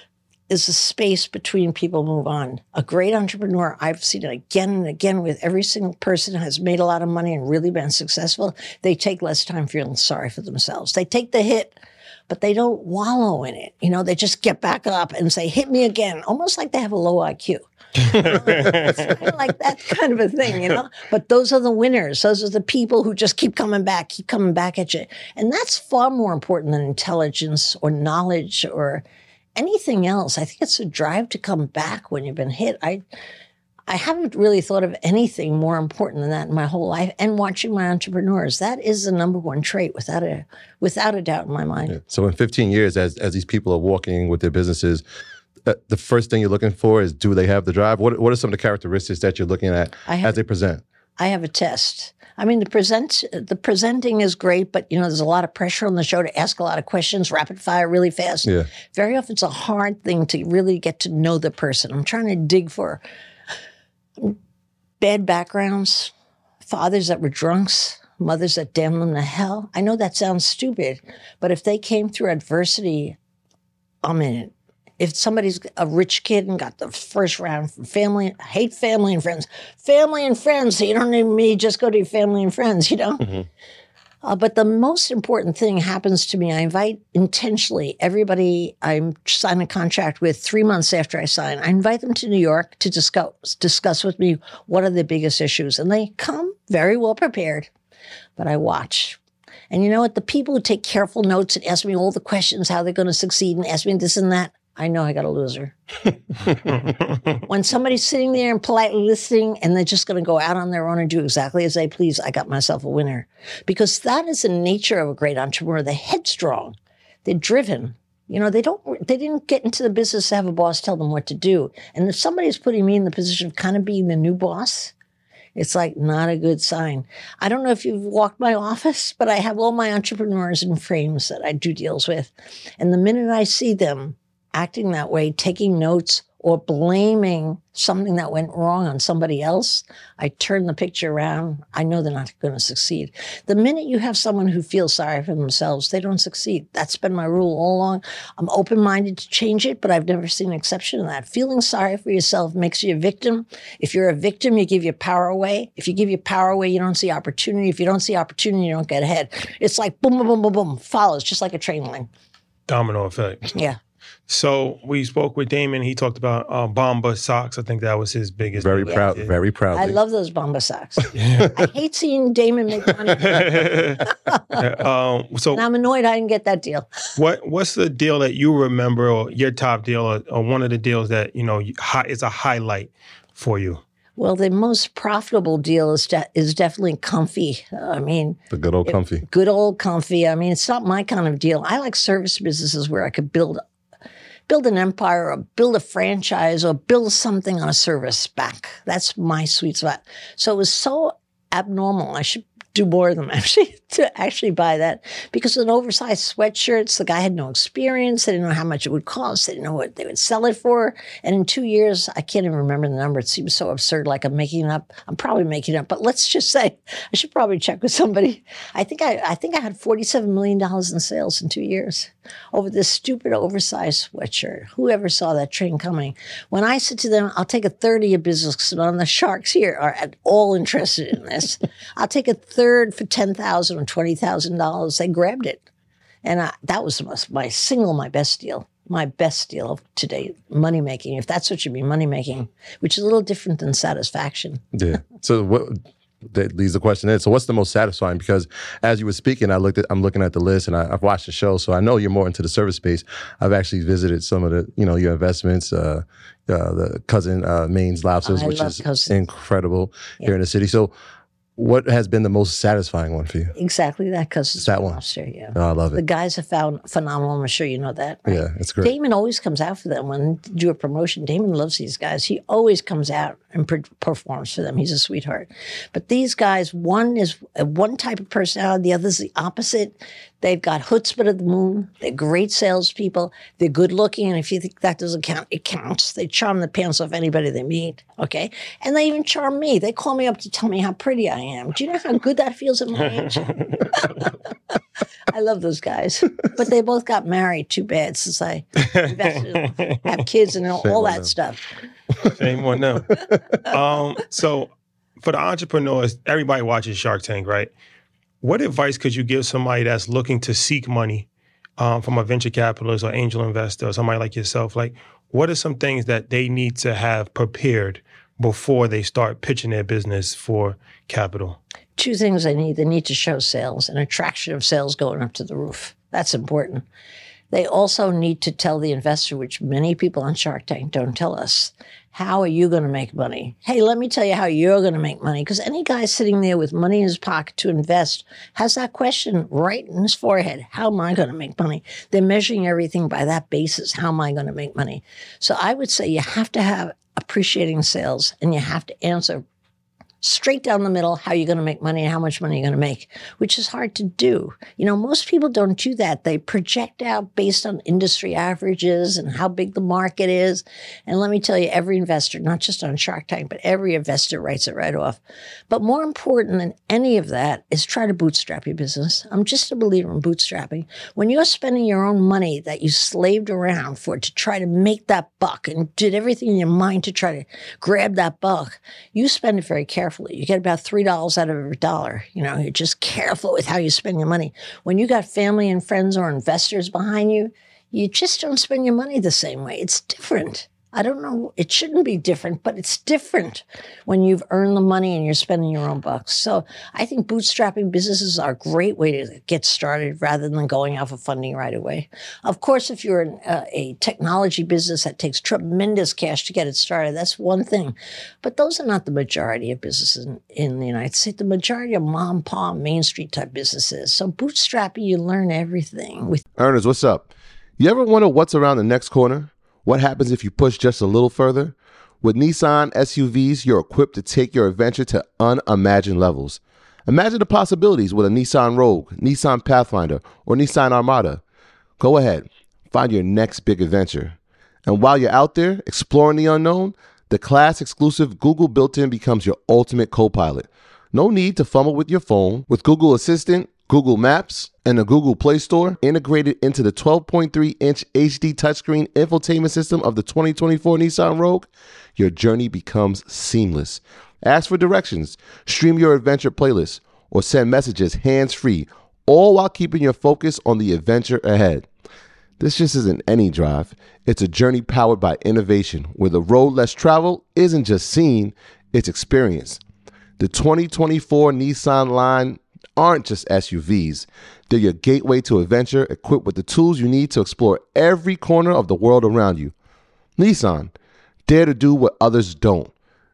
is the space between people move on. A great entrepreneur, I've seen it again and again with every single person who has made a lot of money and really been successful. They take less time feeling sorry for themselves. They take the hit, but they don't wallow in it. You know, they just get back up and say, hit me again, almost like they have a low I Q. It's kind of like that kind of a thing, you know? But those are the winners. Those are the people who just keep coming back, keep coming back at you. And that's far more important than intelligence or knowledge or anything else. I think it's a drive to come back when you've been hit. I I haven't really thought of anything more important than that in my whole life. And watching my entrepreneurs, that is the number one trait without a without a doubt in my mind. Yeah. So in fifteen years, as as these people are walking with their businesses, uh, the first thing you're looking for is, do they have the drive? What What are some of the characteristics that you're looking at have, as they present? I have a test. I mean, the present the presenting is great, but you know, there's a lot of pressure on the show to ask a lot of questions, rapid fire, really fast. Yeah. Very often, it's a hard thing to really get to know the person. I'm trying to dig for bad backgrounds, fathers that were drunks, mothers that damned them to hell. I know that sounds stupid, but if they came through adversity, I'm in it. If somebody's a rich kid and got the first round from family, I hate family and friends. Family and friends, so you don't need me, just go to your family and friends, you know? Mm-hmm. Uh, but the most important thing happens to me. I invite intentionally everybody I sign a contract with three months after I sign. I invite them to New York to discuss, discuss with me what are the biggest issues. And they come very well prepared, but I watch. And you know what? The people who take careful notes and ask me all the questions, how they're going to succeed, and ask me this and that, I know I got a loser. When somebody's sitting there and politely listening and they're just going to go out on their own and do exactly as they please, I got myself a winner. Because that is the nature of a great entrepreneur. They're headstrong. They're driven. You know, they don't, they didn't get into the business to have a boss tell them what to do. And if somebody's putting me in the position of kind of being the new boss, it's like not a good sign. I don't know if you've walked my office, but I have all my entrepreneurs in frames that I do deals with. And the minute I see them acting that way, taking notes or blaming something that went wrong on somebody else, I turn the picture around. I know they're not going to succeed. The minute you have someone who feels sorry for themselves, they don't succeed. That's been my rule all along. I'm open-minded to change it, but I've never seen an exception to that. Feeling sorry for yourself makes you a victim. If you're a victim, you give your power away. If you give your power away, you don't see opportunity. If you don't see opportunity, you don't get ahead. It's like boom, boom, boom, boom, boom, follows, just like a train line. Domino effect. Yeah. So we spoke with Damon. He talked about uh, Bomba socks. I think that was his biggest. Very deal. proud, Yeah. very proud. I love those Bomba socks. I hate seeing Damon make money. um, so And I'm annoyed I didn't get that deal. what what's the deal that you remember, or your top deal, or, or one of the deals that you know hi- is a highlight for you? Well, the most profitable deal is de- is definitely Comfy. I mean, The good old Comfy. Good old Comfy. I mean, it's not my kind of deal. I like service businesses where I could build build an empire or build a franchise or build something on a service back. That's my sweet spot. So it was so abnormal. I should do more of them actually to actually buy that, because an oversized sweatshirts, the guy had no experience. They didn't know how much it would cost. They didn't know what they would sell it for. And in two years, I can't even remember the number. It seems so absurd, like I'm making it up. I'm probably making it up, but let's just say I should probably check with somebody. I think I, I think I had forty-seven million dollars in sales in two years over this stupid oversized sweatshirt. Whoever saw that train coming? When I said to them, I'll take a third of your business because none of the sharks here are at all interested in this. I'll take a third for ten thousand dollars or twenty thousand dollars. They grabbed it. And I, that was my, my single, my best deal. My best deal today, money making, if that's what you mean, money making, which is a little different than satisfaction. Yeah. So what that leads the question in. So what's the most satisfying? Because as you were speaking, I looked at, I'm looking at the list and I, I've watched the show, so I know you're more into the service space. I've actually visited some of the, you know, your investments, uh, uh, the Cousin uh, Maine's Lobsters, I which love is Cousin. incredible Yeah. here in the city. So what has been the most satisfying one for you? Exactly that, because it's that one. lobster, yeah. Oh, I love The it. guys have found phenomenal. I'm sure you know that, right? Yeah, it's great. Damon always comes out for them when they do a promotion. Damon loves these guys. He always comes out and per- performs for them. He's a sweetheart. But these guys, one is a one type of personality, the other is the opposite. They've got chutzpah to the moon. They're great salespeople. They're good looking. And if you think that doesn't count, it counts. They charm the pants off anybody they meet. Okay. And they even charm me. They call me up to tell me how pretty I am. Do you know how good that feels at my age? I love those guys. But they both got married. Too bad, since I invested in, have kids and all, all that them. stuff. Shame on them. Um, so for the entrepreneurs, everybody watches Shark Tank, right? What advice could you give somebody that's looking to seek money um, from a venture capitalist or angel investor or somebody like yourself? Like, what are some things that they need to have prepared before they start pitching their business for capital? Two things they need. They need to show sales, an attraction of sales going up to the roof. That's important. They also need to tell the investor, which many people on Shark Tank don't tell us, how are you going to make money? Hey, let me tell you how you're going to make money. Because any guy sitting there with money in his pocket to invest has that question right in his forehead. How am I going to make money? They're measuring everything by that basis. How am I going to make money? So I would say you have to have appreciating sales, and you have to answer straight down the middle how you're going to make money and how much money you're going to make, which is hard to do. You know, most people don't do that. They project out based on industry averages and how big the market is. And let me tell you, every investor, not just on Shark Tank, but every investor writes it right off. But more important than any of that is try to bootstrap your business. I'm just a believer in bootstrapping. When you're spending your own money that you slaved around for to try to make that buck and did everything in your mind to try to grab that buck, you spend it very carefully. You get about three dollars out of every dollar. You know, you're just careful with how you spend your money. When you got family and friends or investors behind you, you just don't spend your money the same way. It's different. I don't know. It shouldn't be different, but it's different when you've earned the money and you're spending your own bucks. So I think bootstrapping businesses are a great way to get started rather than going out for funding right away. Of course, if you're in a, a technology business that takes tremendous cash to get it started, that's one thing. But those are not the majority of businesses in, in the United States. The majority of mom, pop, Main Street type businesses. So bootstrapping, you learn everything. With Earners, what's up? You ever wonder what's around the next corner? What happens if you push just a little further? With Nissan S U Vs, you're equipped to take your adventure to unimagined levels. Imagine the possibilities with a Nissan Rogue, Nissan Pathfinder, or Nissan Armada. Go ahead, find your next big adventure. And while you're out there exploring the unknown, the class-exclusive Google built-in becomes your ultimate co-pilot. No need to fumble with your phone. With Google Assistant, Google Maps, and the Google Play Store integrated into the twelve point three inch H D touchscreen infotainment system of the twenty twenty-four Nissan Rogue, your journey becomes seamless. Ask for directions, stream your adventure playlist, or send messages hands-free, all while keeping your focus on the adventure ahead. This just isn't any drive. It's a journey powered by innovation, where the road less traveled isn't just seen, it's experienced. The twenty twenty-four Nissan line aren't just S U Vs. They're your gateway to adventure, equipped with the tools you need to explore every corner of the world around you. Nissan, dare to do what others don't.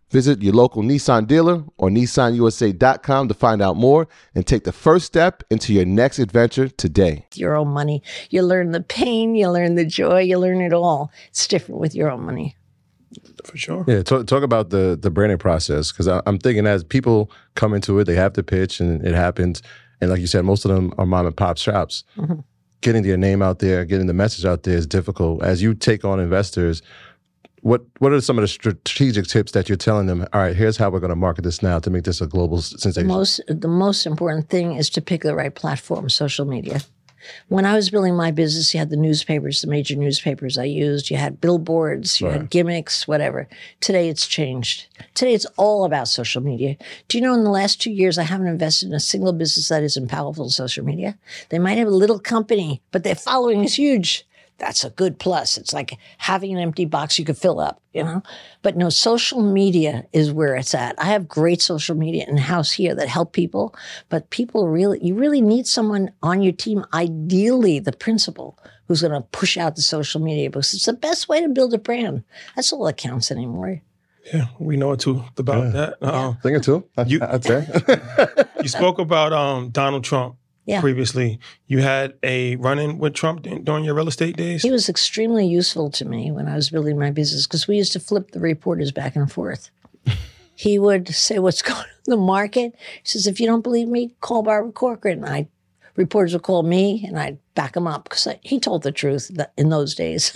Visit your local Nissan dealer or Nissan U S A dot com to find out more and take the first step into your next adventure today. Your own money. You learn the pain, you learn the joy, you learn it all. It's different with your own money. For sure. Yeah, talk, talk about the the branding process, because I'm thinking as people come into it, they have to pitch and it happens. And like you said, most of them are mom and pop shops. Mm-hmm. Getting their name out there, getting the message out there is difficult. As you take on investors, What what are some of the strategic tips that you're telling them? All right, here's how we're going to market this now to make this a global sensation. The most, the most important thing is to pick the right platform, social media. When I was building my business, you had the newspapers, the major newspapers I used. You had billboards, you right. had gimmicks, whatever. Today, it's changed. Today, it's all about social media. Do you know in the last two years, I haven't invested in a single business that isn't powerful in social media? They might have a little company, but their following is huge. That's a good plus. It's like having an empty box you could fill up, you know? But no, social media is where it's at. I have great social media in-house here that help people, but people really, you really need someone on your team, ideally the principal, who's going to push out the social media because it's the best way to build a brand. That's all that counts anymore. Yeah, we know it too about yeah. that. Uh, I think it too. You, I'd say. You spoke about um, Donald Trump. Yeah. Previously, you had a run-in with Trump during your real estate days? He was extremely useful to me when I was building my business because we used to flip the reporters back and forth. He would say, what's going on in the market? He says, if you don't believe me, call Barbara Corcoran. I Reporters would call me, and I'd back him up because he told the truth in those days.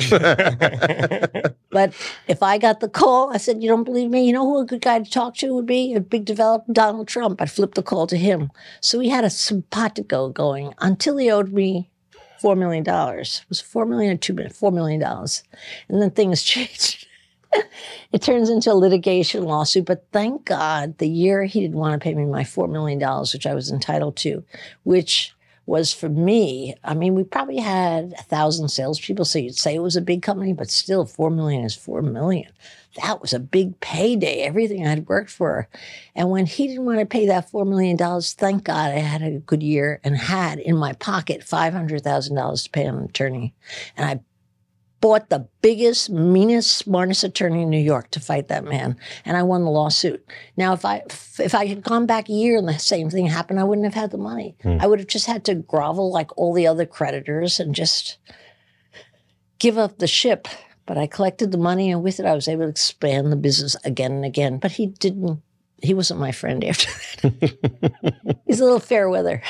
But if I got the call, I said, you don't believe me? You know who a good guy to talk to would be? A big developer, Donald Trump. I'd flip the call to him. So we had a simpatico going until he owed me four million dollars. It was four million dollars or two million dollars? four million dollars. And then things changed. It turns into a litigation lawsuit, but thank God the year he didn't want to pay me my four million dollars, which I was entitled to, which was for me, I mean, we probably had a thousand salespeople, so you'd say it was a big company, but still four million is four million. That was a big payday, everything I'd worked for. And when he didn't want to pay that four million dollars, thank God I had a good year and had in my pocket five hundred thousand dollars to pay an attorney. And I bought the biggest, meanest, smartest attorney in New York to fight that man, and I won the lawsuit. Now, if I if I had gone back a year and the same thing happened, I wouldn't have had the money. Mm. I would have just had to grovel like all the other creditors and just give up the ship. But I collected the money, and with it, I was able to expand the business again and again. But he didn't. He wasn't my friend after that. He's a little fair weather.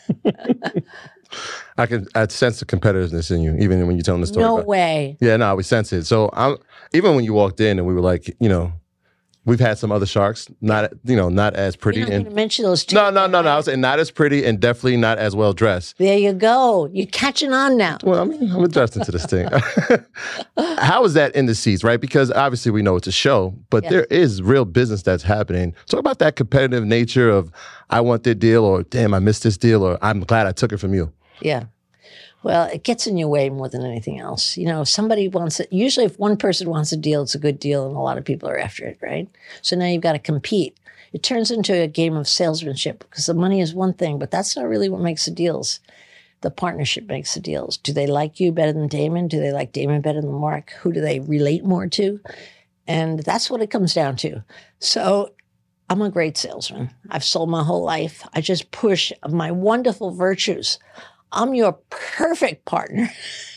I can I sense the competitiveness in you, even when you're telling the story. No about, way. Yeah, no, we sense it. So I'm even when you walked in and we were like, you know, we've had some other sharks, not you know, not as pretty. You're not and going to mention those two. No, no, no, no. I was saying not as pretty and definitely not as well dressed. There you go. You're catching on now. Well, I mean, I'm adjusting to this thing. How is that in the seats, right? Because obviously we know it's a show, but yeah. there is real business that's happening. Talk about that competitive nature of I want that deal, or damn, I missed this deal, or I'm glad I took it from you. Yeah. Well, it gets in your way more than anything else. You know, if somebody wants it, usually if one person wants a deal, it's a good deal, and a lot of people are after it, right? So now you've got to compete. It turns into a game of salesmanship because the money is one thing, but that's not really what makes the deals. The partnership makes the deals. Do they like you better than Damon? Do they like Damon better than Mark? Who do they relate more to? And that's what it comes down to. So I'm a great salesman. I've sold my whole life. I just push my wonderful virtues. I'm your perfect partner.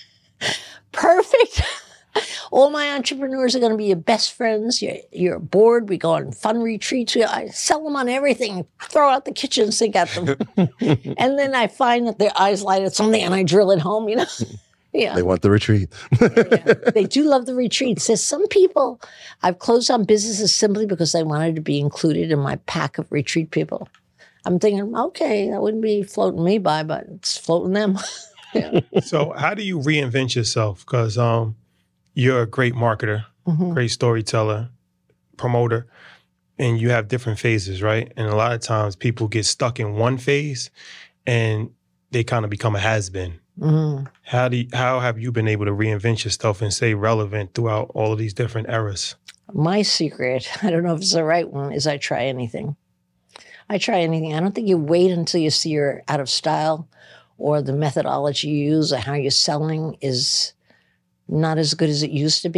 Perfect. All my entrepreneurs are going to be your best friends. You're, you're bored. We go on fun retreats. We, I sell them on everything. Throw out the kitchen sink at them. And then I find that their eyes light at something and I drill it home, you know. Yeah. They want the retreat. Yeah. They do love the retreats. There's some people, I've closed on businesses simply because they wanted to be included in my pack of retreat people. I'm thinking, okay, that wouldn't be floating me by, but it's floating them. Yeah. So how do you reinvent yourself? Because um, you're a great marketer, mm-hmm. great storyteller, promoter, and you have different phases, right? And a lot of times people get stuck in one phase and they kind of become a has-been. Mm-hmm. How do you, how have you been able to reinvent yourself and stay relevant throughout all of these different eras? My secret, I don't know if it's the right one, is I try anything. I try anything. I don't think you wait until you see you're out of style or the methodology you use or how you're selling is not as good as it used to be.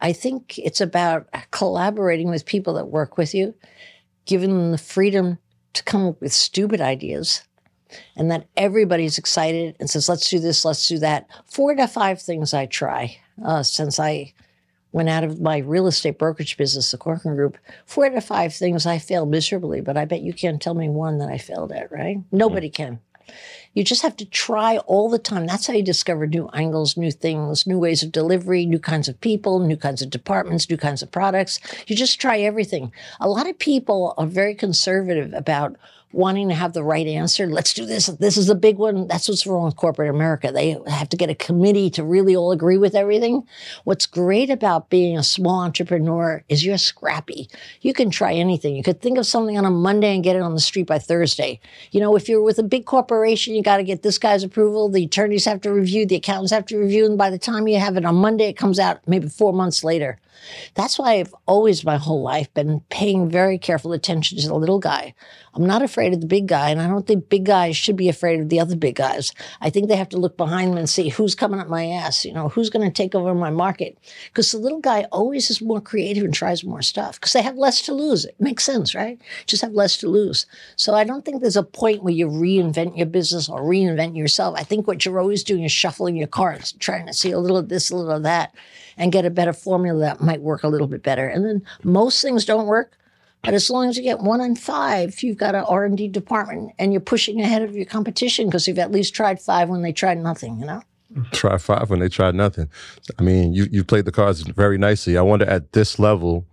I think it's about collaborating with people that work with you, giving them the freedom to come up with stupid ideas, and that everybody's excited and says, let's do this, let's do that. Four to five things I try uh, since I went out of my real estate brokerage business, the Corcoran Group. Four to five things I failed miserably, but I bet you can't tell me one that I failed at, right? Nobody can. You just have to try all the time. That's how you discover new angles, new things, new ways of delivery, new kinds of people, new kinds of departments, new kinds of products. You just try everything. A lot of people are very conservative about wanting to have the right answer. Let's do this. This is the big one. That's what's wrong with corporate America. They have to get a committee to really all agree with everything. What's great about being a small entrepreneur is you're scrappy. You can try anything. You could think of something on a Monday and get it on the street by Thursday. You know, if you're with a big corporation, you got to get this guy's approval. The attorneys have to review, the accountants have to review. And by the time you have it on Monday, it comes out maybe four months later. That's why I've always, my whole life, been paying very careful attention to the little guy. I'm not afraid of the big guy, and I don't think big guys should be afraid of the other big guys. I think they have to look behind them and see who's coming up my ass, you know, who's going to take over my market. Because the little guy always is more creative and tries more stuff because they have less to lose. It makes sense, right? Just have less to lose. So I don't think there's a point where you reinvent your business or reinvent yourself. I think what you're always doing is shuffling your cards, trying to see a little of this, a little of that, and get a better formula that might work a little bit better. And then most things don't work. But as long as you get one in five, you've got an R and D department and you're pushing ahead of your competition because you've at least tried five when they tried nothing, you know? Try five when they tried nothing. I mean, you, you played the cards very nicely. I wonder at this level,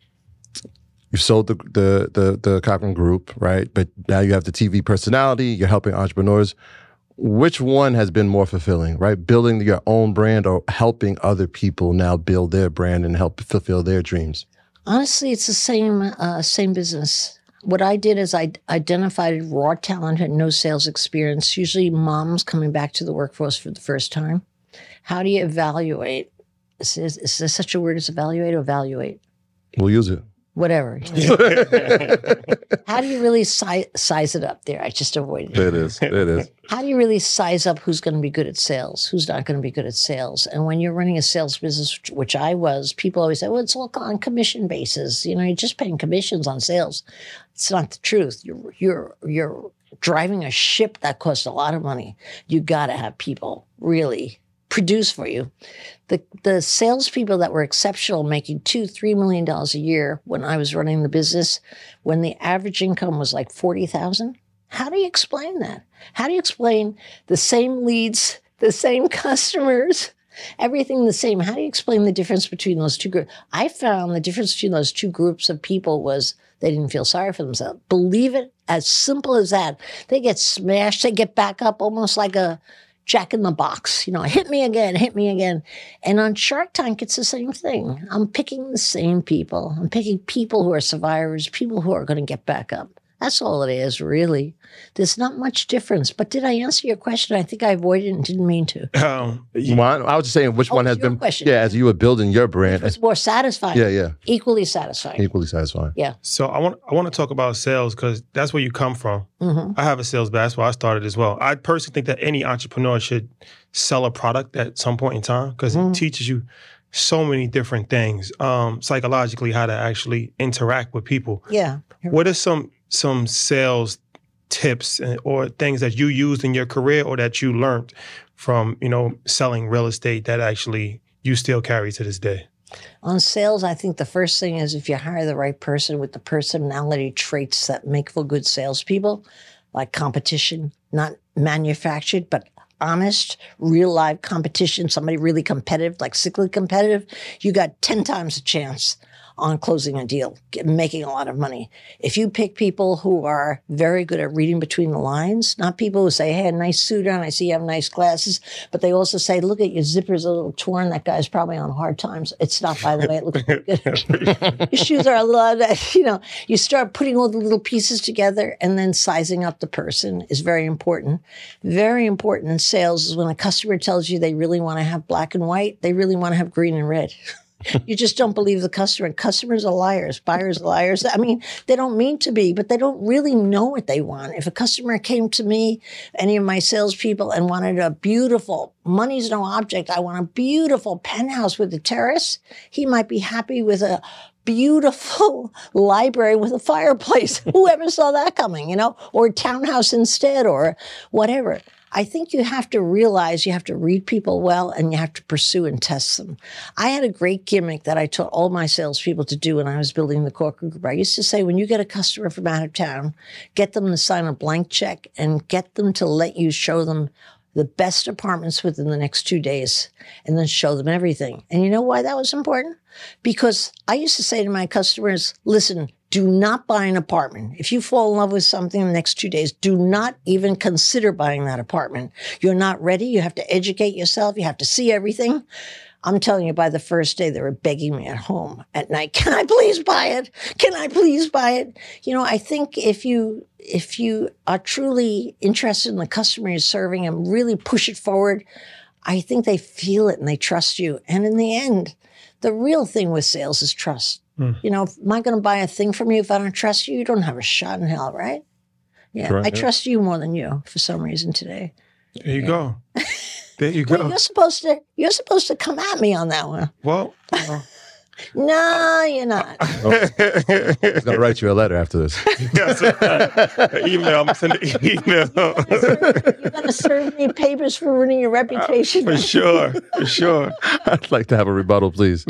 you sold the, the, the, the Corcoran Group, right? But now you have the T V personality, you're helping entrepreneurs. Which one has been more fulfilling, right? Building your own brand or helping other people now build their brand and help fulfill their dreams? Honestly, it's the same uh, same business. What I did is I identified raw talent, had no sales experience, usually moms coming back to the workforce for the first time. How do you evaluate? Is, is, is there such a word as evaluate or evaluate? We'll use it. Whatever. How do you really si- size it up there? I just avoided it. It is. It is. How do you really size up who's going to be good at sales, who's not going to be good at sales? And when you're running a sales business, which I was, people always say, well, it's all on commission basis. You know, you're just paying commissions on sales. It's not the truth. You're, you're, you're driving a ship that costs a lot of money. You got to have people really produce for you. The the salespeople that were exceptional, making two, three million dollars a year when I was running the business, when the average income was like forty thousand. How do you explain that? How do you explain the same leads, the same customers, everything the same? How do you explain the difference between those two groups? I found the difference between those two groups of people was they didn't feel sorry for themselves. Believe it, as simple as that. They get smashed, they get back up almost like a Jack in the Box, you know, hit me again, hit me again. And on Shark Tank, it's the same thing. I'm picking the same people. I'm picking people who are survivors, people who are going to get back up. That's all it is, really. There's not much difference. But did I answer your question? I think I avoided it and didn't mean to. Um, you, Well, I was just saying which Oh, one has it's your been, question. yeah, as you were building your brand, It's more satisfying. yeah, yeah, Equally satisfying. equally satisfying. Yeah. so I want I want to talk about sales because that's where you come from. Mm-hmm. I have a sales background. That's why I started as well. I personally think that any entrepreneur should sell a product at some point in time because Mhm. it teaches you so many different things, um, psychologically, how to actually interact with people. Yeah. What are some some sales tips and- or things that you used in your career or that you learned from, you know, selling real estate that actually you still carry to this day? On sales, I think the first thing is if you hire the right person with the personality traits that make for good salespeople, like competition, not manufactured, but honest, real live competition, somebody really competitive, like cyclically competitive, you got ten times a chance on closing a deal, get, making a lot of money. If you pick people who are very good at reading between the lines, not people who say, hey, a nice suit on, I see you have nice glasses, but they also say, look at your zipper's a little torn, that guy's probably on hard times. It's not, by the way, it looks pretty good. Your shoes are a lot, you know, you start putting all the little pieces together and then sizing up the person is very important. Very important in sales is when a customer tells you they really want to have black and white, they really want to have green and red. You just don't believe the customer. Customers are liars. Buyers are liars. I mean, they don't mean to be, but they don't really know what they want. If a customer came to me, any of my salespeople, and wanted a beautiful, money's no object, I want a beautiful penthouse with a terrace, he might be happy with a beautiful library with a fireplace. Whoever saw that coming, you know, or a townhouse instead, or whatever. I think you have to realize you have to read people well, and you have to pursue and test them. I had a great gimmick that I taught all my salespeople to do when I was building the corporate group. I used to say, when you get a customer from out of town, get them to sign a blank check and get them to let you show them the best apartments within the next two days, and then show them everything. And you know why that was important? Because I used to say to my customers, listen, do not buy an apartment. If you fall in love with something in the next two days, do not even consider buying that apartment. You're not ready. You have to educate yourself. You have to see everything. I'm telling you, by the first day, they were begging me at home at night, can I please buy it? Can I please buy it? You know, I think if you if you are truly interested in the customer you're serving and really push it forward, I think they feel it and they trust you. And in the end, the real thing with sales is trust. Mm. You know, am I going to buy a thing from you if I don't trust you? You don't have a shot in hell, right? Yeah, right, I yeah. trust you more than you for some reason today. There you yeah. go. There you go. Well, you're supposed to. You're supposed to come at me on that one. Well, uh, no, you're not. Oh, he's gonna write you a letter after this. Yes, an email. I'm gonna send an email. You're gonna serve me papers for ruining your reputation. Uh, for sure, for sure. I'd like to have a rebuttal, please.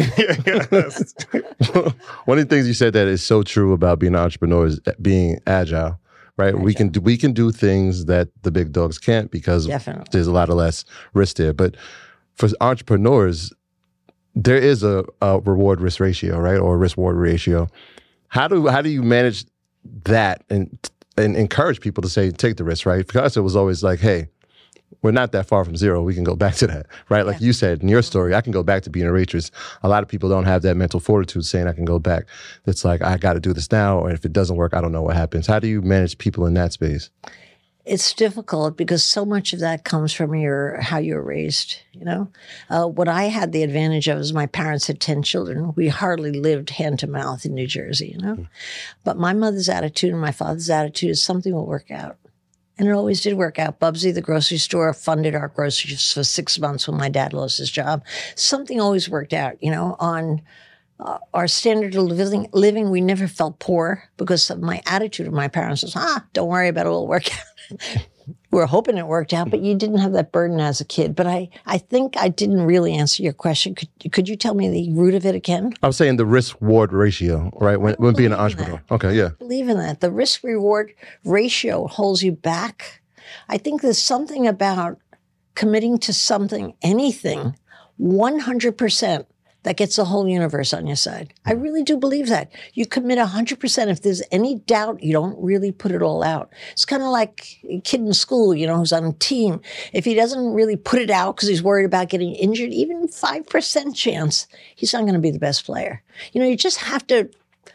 Yes. One of the things you said that is so true about being an entrepreneur is being agile. Right, agile. we can do, we can do things that the big dogs can't because Definitely. There's a lot of less risk there. But for entrepreneurs, there is a, a reward risk ratio, right, or risk reward ratio. How do how do you manage that and and encourage people to say take the risk, right? Because it was always like, hey, we're not that far from zero. We can go back to that, right? Like yeah. you said in your story, I can go back to being a waitress. A lot of people don't have that mental fortitude saying I can go back. It's like, I got to do this now, or if it doesn't work, I don't know what happens. How do you manage people in that space? It's difficult because so much of that comes from your how you were raised, you know? Uh, what I had the advantage of is my parents had ten children. We hardly lived hand to mouth in New Jersey, you know? Mm-hmm. But my mother's attitude and my father's attitude is something will work out. And it always did work out. Bubsy, the grocery store, funded our groceries for six months when my dad lost his job. Something always worked out, you know, on uh, our standard of living, living, we never felt poor because of my attitude of my parents was, ah, don't worry about it, it'll work out. We were hoping it worked out, but you didn't have that burden as a kid. But I, I think I didn't really answer your question. Could, could you tell me the root of it again? I was saying the risk-reward ratio, right, when, when being an entrepreneur. That. Okay, yeah. I believe in that. The risk-reward ratio holds you back. I think there's something about committing to something, anything, one hundred percent that gets the whole universe on your side. I really do believe that. You commit one hundred percent. If there's any doubt, you don't really put it all out. It's kind of like a kid in school, you know, who's on a team. If he doesn't really put it out because he's worried about getting injured, even five percent chance, he's not going to be the best player. You know, you just have to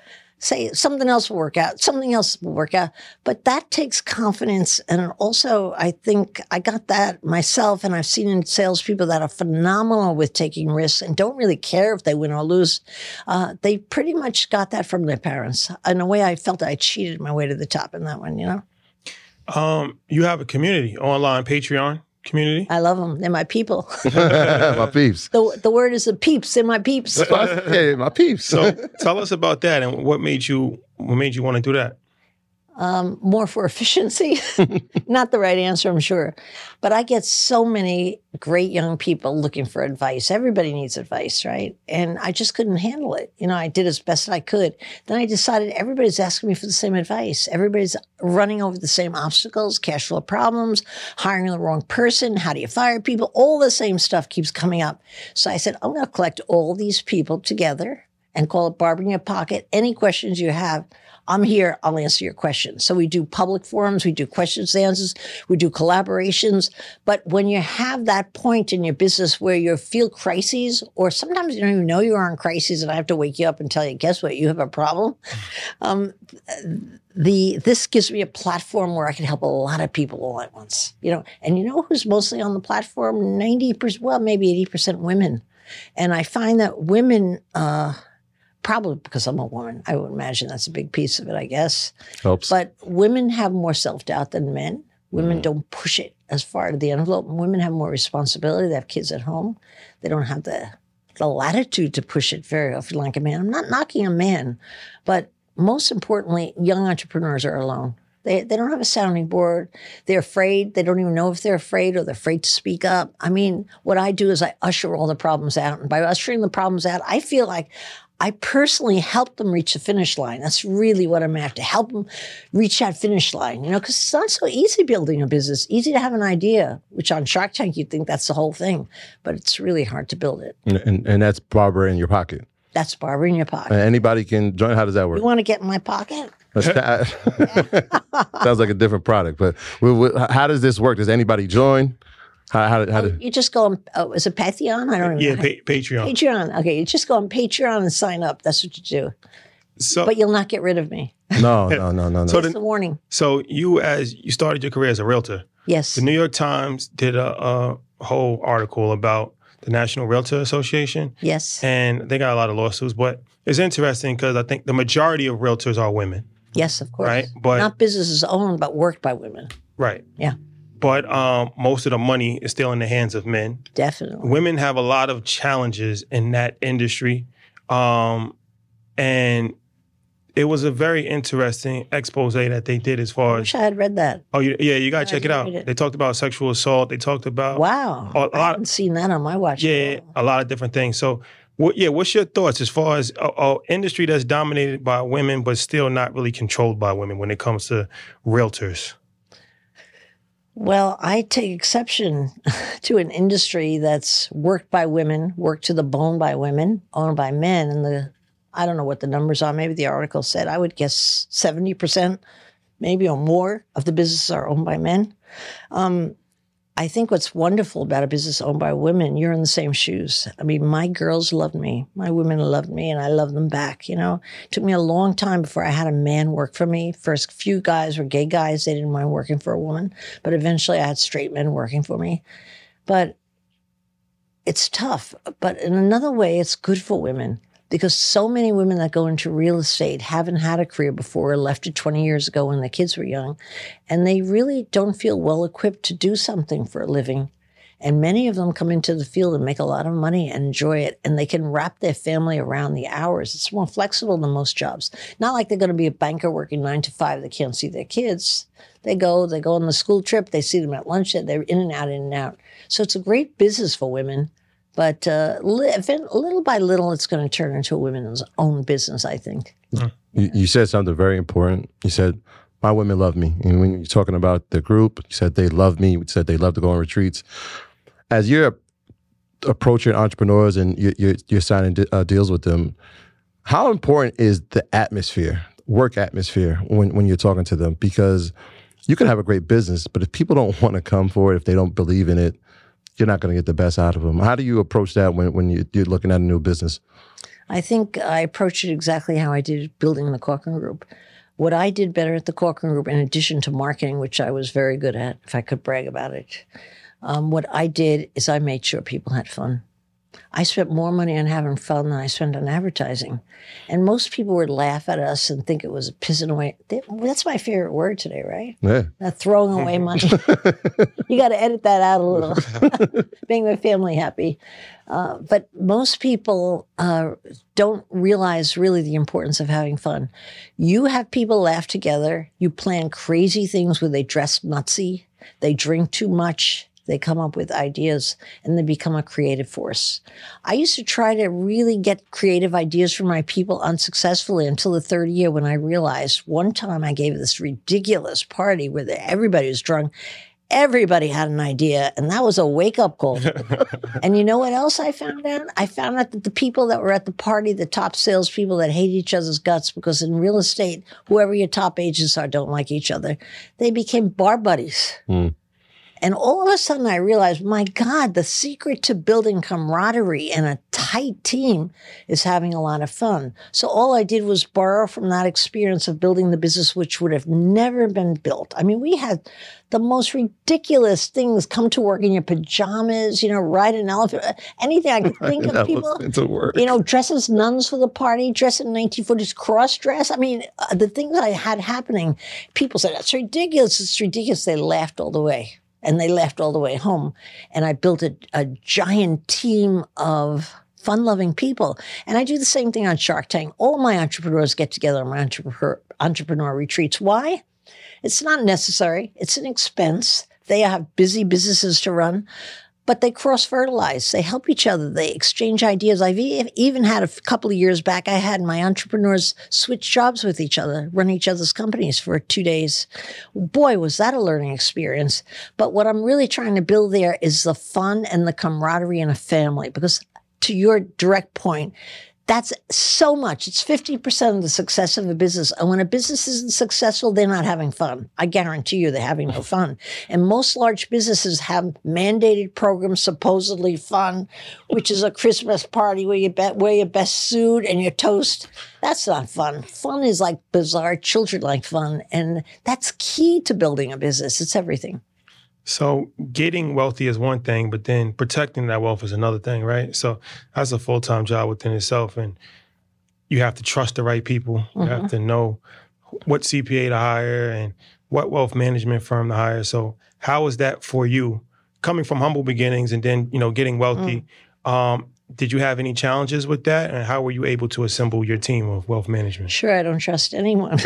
say something else will work out, something else will work out. But that takes confidence. And also, I think I got that myself, and I've seen in salespeople that are phenomenal with taking risks and don't really care if they win or lose. Uh, they pretty much got that from their parents. In a way, I felt I cheated my way to the top in that one, you know? Um, you have a community, online Patreon community? I love them. They're my people. My peeps. The, the word is the peeps. They're my peeps. Hey, my peeps. So tell us about that and what made you what made you want to do that? Um, more for efficiency. Not the right answer, I'm sure. But I get so many great young people looking for advice. Everybody needs advice, right? And I just couldn't handle it. You know, I did as best I could. Then I decided everybody's asking me for the same advice. Everybody's running over the same obstacles, cash flow problems, hiring the wrong person, how do you fire people? All the same stuff keeps coming up. So I said, I'm going to collect all these people together and call it Barber in Your Pocket. Any questions you have, I'm here, I'll answer your questions. So we do public forums, we do questions and answers, we do collaborations. But when you have that point in your business where you feel crises, or sometimes you don't even know you're in crises and I have to wake you up and tell you, guess what, you have a problem. Um, the this gives me a platform where I can help a lot of people all at once. You know, and you know who's mostly on the platform? ninety percent, well, maybe eighty percent women. And I find that women, uh, probably because I'm a woman, I would imagine that's a big piece of it, I guess. Helps. But women have more self-doubt than men. Women mm. don't push it as far to the envelope. Women have more responsibility. They have kids at home. They don't have the, the latitude to push it very often like a man. I'm not knocking a man, but most importantly, young entrepreneurs are alone. They they don't have a sounding board. They're afraid. They don't even know if they're afraid or they're afraid to speak up. I mean, what I do is I usher all the problems out. And by ushering the problems out, I feel like I personally help them reach the finish line. That's really what I'm after, help them reach that finish line, you know, because it's not so easy building a business. Easy to have an idea, which on Shark Tank, you'd think that's the whole thing, but it's really hard to build it. And, and, and that's Barbara in your pocket. That's Barbara in your pocket. And anybody can join. How does that work? You want to get in my pocket? Sounds like a different product, but we, we, how does this work? Does anybody join? How, how, how oh, do, you just go on, oh, is it Patreon? I don't even Yeah, know. pa- Patreon. Patreon. Okay, you just go on Patreon and sign up. That's what you do. So, But you'll not get rid of me. no, no, no, no, no. So That's the warning. so you, as you started your career as a realtor, Yes. the New York Times did a, a whole article about the National Realtor Association, Yes. and they got a lot of lawsuits. But it's interesting because I think the majority of realtors are women, Yes, of course. right? But Not businesses owned, but worked by women. right, Yeah, but um, most of the money is still in the hands of men. definitely. Women have a lot of challenges in that industry, um, and it was a very interesting expose that they did as I far as wish I had read that. oh you, yeah you gotta I check it didn't out. read it. They talked about sexual assault. They talked about Wow. a I lot- haven't seen that on my watch. yeah a lot of different things. So what yeah what's your thoughts as far as a, a industry that's dominated by women but still not really controlled by women when it comes to realtors? Well, I take exception to an industry that's worked by women, worked to the bone by women, owned by men. And the, I don't know what the numbers are. Maybe the article said, I would guess seventy percent, maybe or more of the businesses are owned by men. Um, I think what's wonderful about a business owned by women, you're in the same shoes. I mean, my girls loved me. My women loved me, and I love them back, you know. It took me a long time before I had a man work for me. First few guys were gay guys. They didn't mind working for a woman. But eventually I had straight men working for me. But it's tough. But in another way, it's good for women. Because so many women that go into real estate haven't had a career before or left it twenty years ago when their kids were young. And they really don't feel well equipped to do something for a living. And many of them come into the field and make a lot of money and enjoy it. And they can wrap their family around the hours. It's more flexible than most jobs. Not like they're going to be a banker working nine to five. They can't see their kids. They go, they go on the school trip. They see them at lunch. They're in and out, in and out. So it's a great business for women. But uh, li- little by little, it's going to turn into a women's own business, I think. you, you said something very important. You said, my women love me. And when you're talking about the group, you said they love me. You said they love to go on retreats. As you're approaching entrepreneurs and you're, you're, you're signing de- uh, deals with them, how important is the atmosphere, work atmosphere, when, when you're talking to them? Because you can have a great business, but if people don't want to come for it, if they don't believe in it, you're not going to get the best out of them. How do you approach that when, when you, you're looking at a new business? I think I approached it exactly how I did building the Corcoran Group. What I did better at the Corcoran Group, in addition to marketing, which I was very good at, if I could brag about it, um, what I did is I made sure people had fun. I spent more money on having fun than I spent on advertising. And most people would laugh at us and think it was pissing away. That's my favorite word today, right? Yeah. Not throwing away money. You got to edit that out a little. Being my family happy. Uh, but most people uh, don't realize really the importance of having fun. You have people laugh together. You plan crazy things where they dress nutsy. They drink too much. They come up with ideas and they become a creative force. I used to try to really get creative ideas from my people unsuccessfully until the third year when I realized one time I gave this ridiculous party where everybody was drunk. Everybody had an idea, and that was a wake-up call. And you know what else I found out? I found out that the people that were at the party, the top salespeople that hate each other's guts, because in real estate, whoever your top agents are don't like each other, they became bar buddies. Mm. And all of a sudden I realized, my God, the secret to building camaraderie and a tight team is having a lot of fun. So all I did was borrow from that experience of building the business, which would have never been built. I mean, we had the most ridiculous things, come to work in your pajamas, you know, ride an elephant, anything I could think of. People, you know, dress as nuns for the party, dress in nineteen forties cross dress. I mean, uh, the things I had happening, people said, that's ridiculous, it's ridiculous. They laughed all the way, and they laughed all the way home. And I built a, a giant team of fun-loving people. And I do the same thing on Shark Tank. All my entrepreneurs get together on my entrepreneur, entrepreneur retreats. Why? It's not necessary. It's an expense. They have busy businesses to run, but they cross-fertilize. They help each other. They exchange ideas. I've even had a couple of years back, I had my entrepreneurs switch jobs with each other, run each other's companies for two days. Boy, was that a learning experience. But what I'm really trying to build there is the fun and the camaraderie in a family, because to your direct point, that's so much. It's fifty percent of the success of a business. And when a business isn't successful, they're not having fun. I guarantee you they're having no fun. And most large businesses have mandated programs, supposedly fun, which is a Christmas party where you be- wear your best suit and your toast. That's not fun. Fun is like bizarre, children-like fun. And that's key to building a business. It's everything. So getting wealthy is one thing, but then protecting that wealth is another thing, right? So that's a full-time job within itself. And you have to trust the right people. Mm-hmm. You have to know what C P A to hire and what wealth management firm to hire. So how is that for you, coming from humble beginnings and then, you know, getting wealthy? Mm. Um, did you have any challenges with that? And how were you able to assemble your team of wealth management? Sure, I don't trust anyone.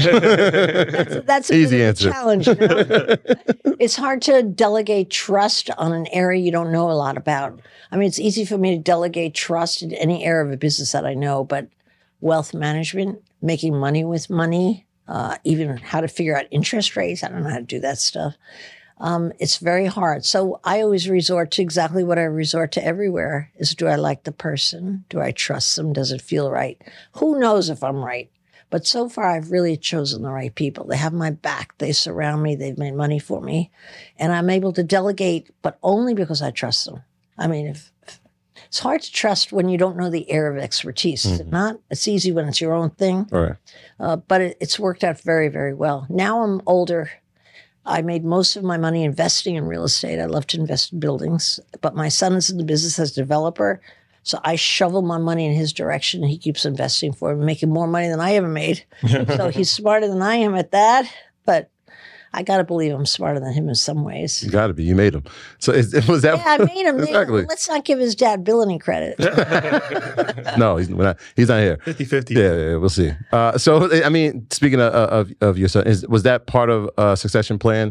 that's that's a easy answer. Challenge. You know? It's hard to delegate trust on an area you don't know a lot about. I mean, it's easy for me to delegate trust in any area of a business that I know, but wealth management, making money with money, uh, even how to figure out interest rates, I don't know how to do that stuff. Um, it's very hard. So I always resort to exactly what I resort to everywhere is, do I like the person? Do I trust them? Does it feel right? Who knows if I'm right? But so far, I've really chosen the right people. They have my back. They surround me. They've made money for me. And I'm able to delegate, but only because I trust them. I mean, if, if it's hard to trust when you don't know the area of expertise. Mm-hmm. Is it not? It's easy when it's your own thing. All right. Uh, but it, it's worked out very, very well. Now I'm older. I made most of my money investing in real estate. I love to invest in buildings, but my son is in the business as a developer. So I shovel my money in his direction and he keeps investing for me, making more money than I ever made. So he's smarter than I am at that, but I got to believe I'm smarter than him in some ways. You got to be. You made him. So is, was that? Yeah, I made him. Exactly. Let's not give his dad Bill any credit. No, he's not, he's not here. fifty-fifty. Yeah, yeah, we'll see. Uh, so, I mean, speaking of of, of your son, is, was that part of a succession plan?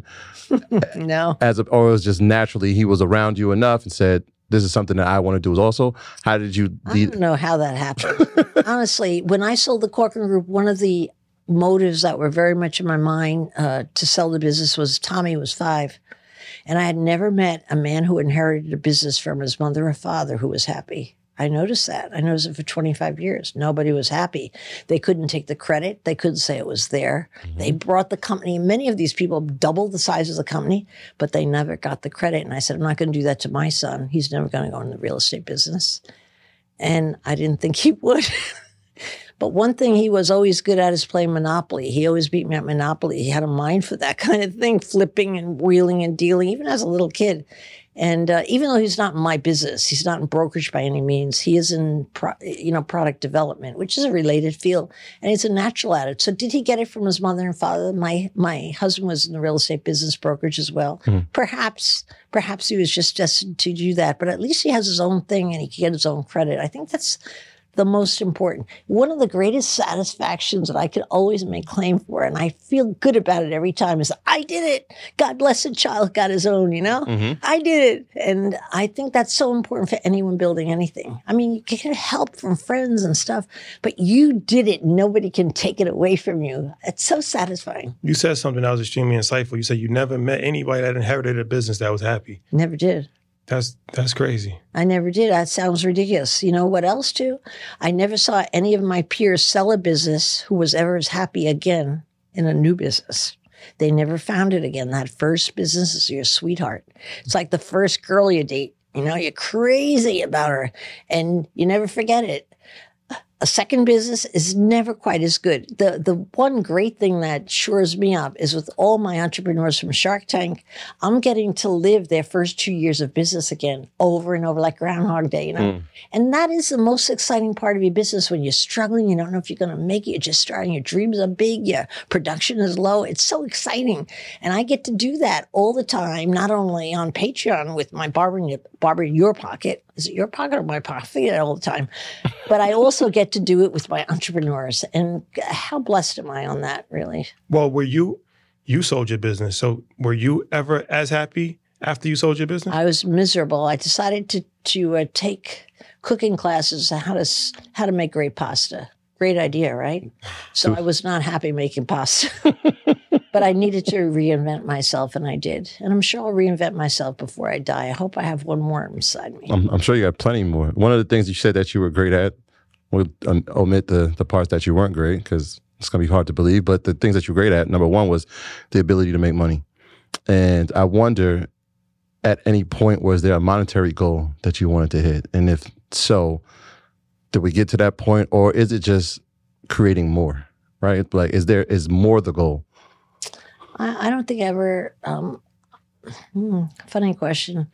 No. As a, or it was just naturally he was around you enough and said, this is something that I want to do also? How did you? I don't know how that happened. Honestly, when I sold the Corcoran Group, one of the motives that were very much in my mind uh, to sell the business was Tommy was five. And I had never met a man who inherited a business from his mother or father who was happy. I noticed that. I noticed it for twenty-five years. Nobody was happy. They couldn't take the credit. They couldn't say it was there. Mm-hmm. They brought the company. Many of these people doubled the size of the company, but they never got the credit. And I said, I'm not going to do that to my son. He's never going to go in the real estate business. And I didn't think he would. But one thing he was always good at is playing Monopoly. He always beat me at Monopoly. He had a mind for that kind of thing, flipping and wheeling and dealing, even as a little kid. And uh, even though he's not in my business, he's not in brokerage by any means, he is in pro- you know, product development, which is a related field. And it's a natural at it. So did he get it from his mother and father? My my husband was in the real estate business brokerage as well. Mm-hmm. Perhaps, perhaps he was just destined to do that. But at least he has his own thing and he can get his own credit. I think that's the most important. One of the greatest satisfactions that I could always make claim for, and I feel good about it every time, is I did it. God bless the child got his own, you know? Mm-hmm. I did it. And I think that's so important for anyone building anything. I mean, you can get help from friends and stuff, but you did it. Nobody can take it away from you. It's so satisfying. You said something that was extremely insightful. You said you never met anybody that inherited a business that was happy. Never did. That's that's crazy. I never did. That sounds ridiculous. You know what else, too? I never saw any of my peers sell a business who was ever as happy again in a new business. They never found it again. That first business is your sweetheart. It's like the first girl you date. You know, you're crazy about her and you never forget it. A second business is never quite as good. The the one great thing that shores me up is with all my entrepreneurs from Shark Tank, I'm getting to live their first two years of business again over and over like Groundhog Day, you know? Mm. And that is the most exciting part of your business when you're struggling. You don't know if you're going to make it. You're just starting. Your dreams are big. Your production is low. It's so exciting. And I get to do that all the time, not only on Patreon with my Barber in Your, Barber in Your Pocket. Is it your pocket or my pocket? I figure that all the time. But I also get to do it with my entrepreneurs. And how blessed am I on that, really? Well, were you, you sold your business. So were you ever as happy after you sold your business? I was miserable. I decided to, to uh, take cooking classes on how to, how to make great pasta. Great idea, right? So I was not happy making pasta. But I needed to reinvent myself, and I did. And I'm sure I'll reinvent myself before I die. I hope I have one more inside me. I'm, I'm sure you got plenty more. One of the things you said that you were great at, we'll um, omit the, the parts that you weren't great, because it's going to be hard to believe, but the things that you're great at, number one was the ability to make money. And I wonder, at any point, was there a monetary goal that you wanted to hit? And if so, did we get to that point, or is it just creating more, right? Like, is there, is more the goal? I, I don't think I ever, um, hmm, funny question.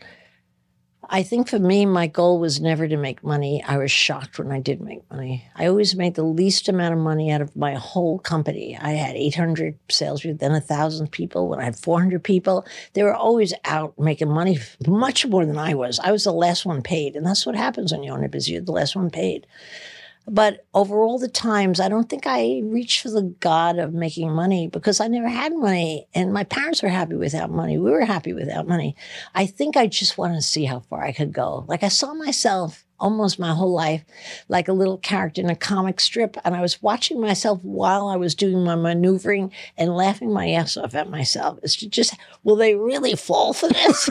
I think for me, my goal was never to make money. I was shocked when I did make money. I always made the least amount of money out of my whole company. I had eight hundred sales reps, then one thousand people. When I had four hundred people, they were always out making money, much more than I was. I was the last one paid, and that's what happens when you own a business. You're the last one paid. But over all the times, I don't think I reached for the God of making money because I never had money. And my parents were happy without money. We were happy without money. I think I just wanted to see how far I could go. Like I saw myself almost my whole life like a little character in a comic strip. And I was watching myself while I was doing my maneuvering and laughing my ass off at myself. It's just, will they really fall for this?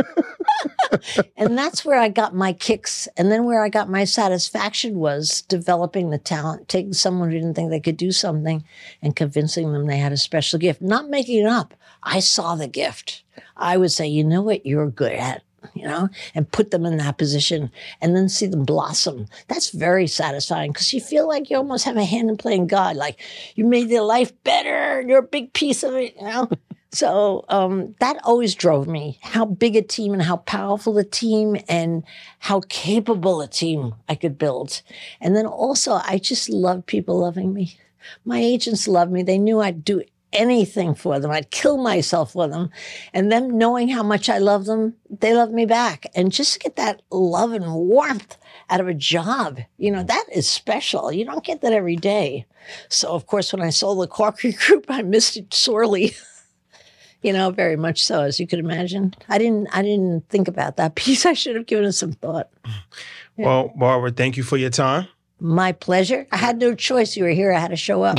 And that's where I got my kicks. And then where I got my satisfaction was developing the talent, taking someone who didn't think they could do something and convincing them they had a special gift, not making it up. I saw the gift. I would say, you know what you're good at, you know, and put them in that position and then see them blossom. That's very satisfying because you feel like you almost have a hand in playing God. Like you made their life better. You're a big piece of it, you know. So um, that always drove me, how big a team and how powerful a team and how capable a team I could build. And then also, I just love people loving me. My agents loved me. They knew I'd do anything for them. I'd kill myself for them. And them knowing how much I love them, they love me back. And just to get that love and warmth out of a job, you know, that is special. You don't get that every day. So, of course, when I sold the Corkery Group, I missed it sorely. You know, very much so, as you could imagine. I didn't I didn't think about that piece. I should have given it some thought. Yeah. Well, Barbara, thank you for your time. My pleasure. I had no choice. You were here. I had to show up.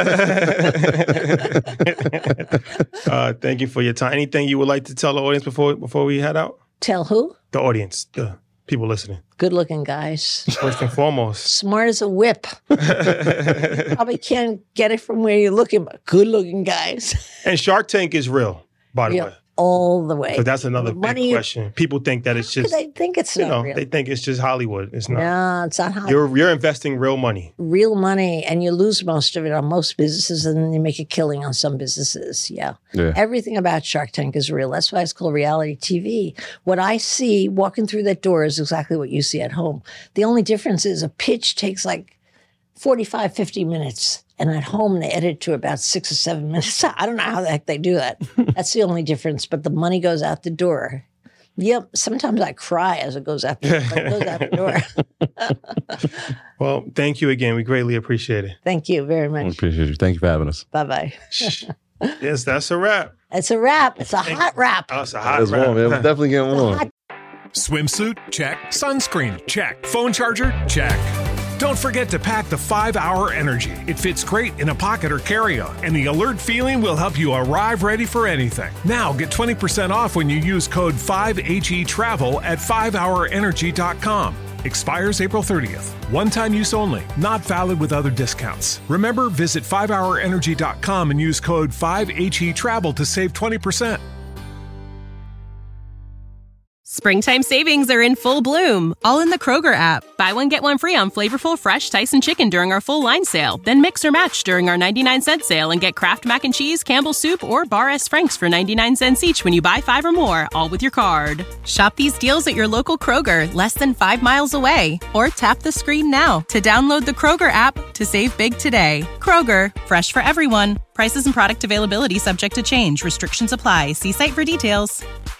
uh, thank you for your time. Anything you would like to tell the audience before before we head out? Tell who? The audience, the people listening. Good-looking guys. First and foremost. Smart as a whip. Probably can't get it from where you're looking, but good-looking guys. And Shark Tank is real, by the real, way. All the way. So that's another big Money, question. People think that it's just. They think it's you not know, real. They think it's just Hollywood. It's not. No, it's not Hollywood. You're you're investing real money. Real money, and you lose most of it on most businesses, and then you make a killing on some businesses. Yeah. yeah. Everything about Shark Tank is real. That's why it's called reality T V. What I see walking through that door is exactly what you see at home. The only difference is a pitch takes like forty-five, fifty minutes. And at home, they edit to about six or seven minutes. I don't know how the heck they do that. That's the only difference. But the money goes out the door. Yep. Sometimes I cry as it goes out the, it goes out the door. Well, thank you again. We greatly appreciate it. Thank you very much. I appreciate you. Thank you for having us. Bye-bye. Yes, that's a wrap. It's a wrap. It's a thank hot wrap. Oh, it's a hot it's wrap. Warm, man. We're definitely getting warm. Swimsuit? Check. Sunscreen? Check. Phone charger? Check. Don't forget to pack the five hour Energy. It fits great in a pocket or carry-on, and the alert feeling will help you arrive ready for anything. Now get twenty percent off when you use code five H E Travel at five hour energy dot com. Expires April thirtieth. One-time use only. Not valid with other discounts. Remember, visit five hour energy dot com and use code five H E travel to save twenty percent. Springtime savings are in full bloom, all in the Kroger app. Buy one, get one free on flavorful, fresh Tyson chicken during our full line sale. Then mix or match during our ninety-nine cent sale and get Kraft Mac and Cheese, Campbell's Soup, or Bar S. Frank's for ninety-nine cents each when you buy five or more, all with your card. Shop these deals at your local Kroger, less than five miles away. Or tap the screen now to download the Kroger app to save big today. Kroger, fresh for everyone. Prices and product availability subject to change. Restrictions apply. See site for details.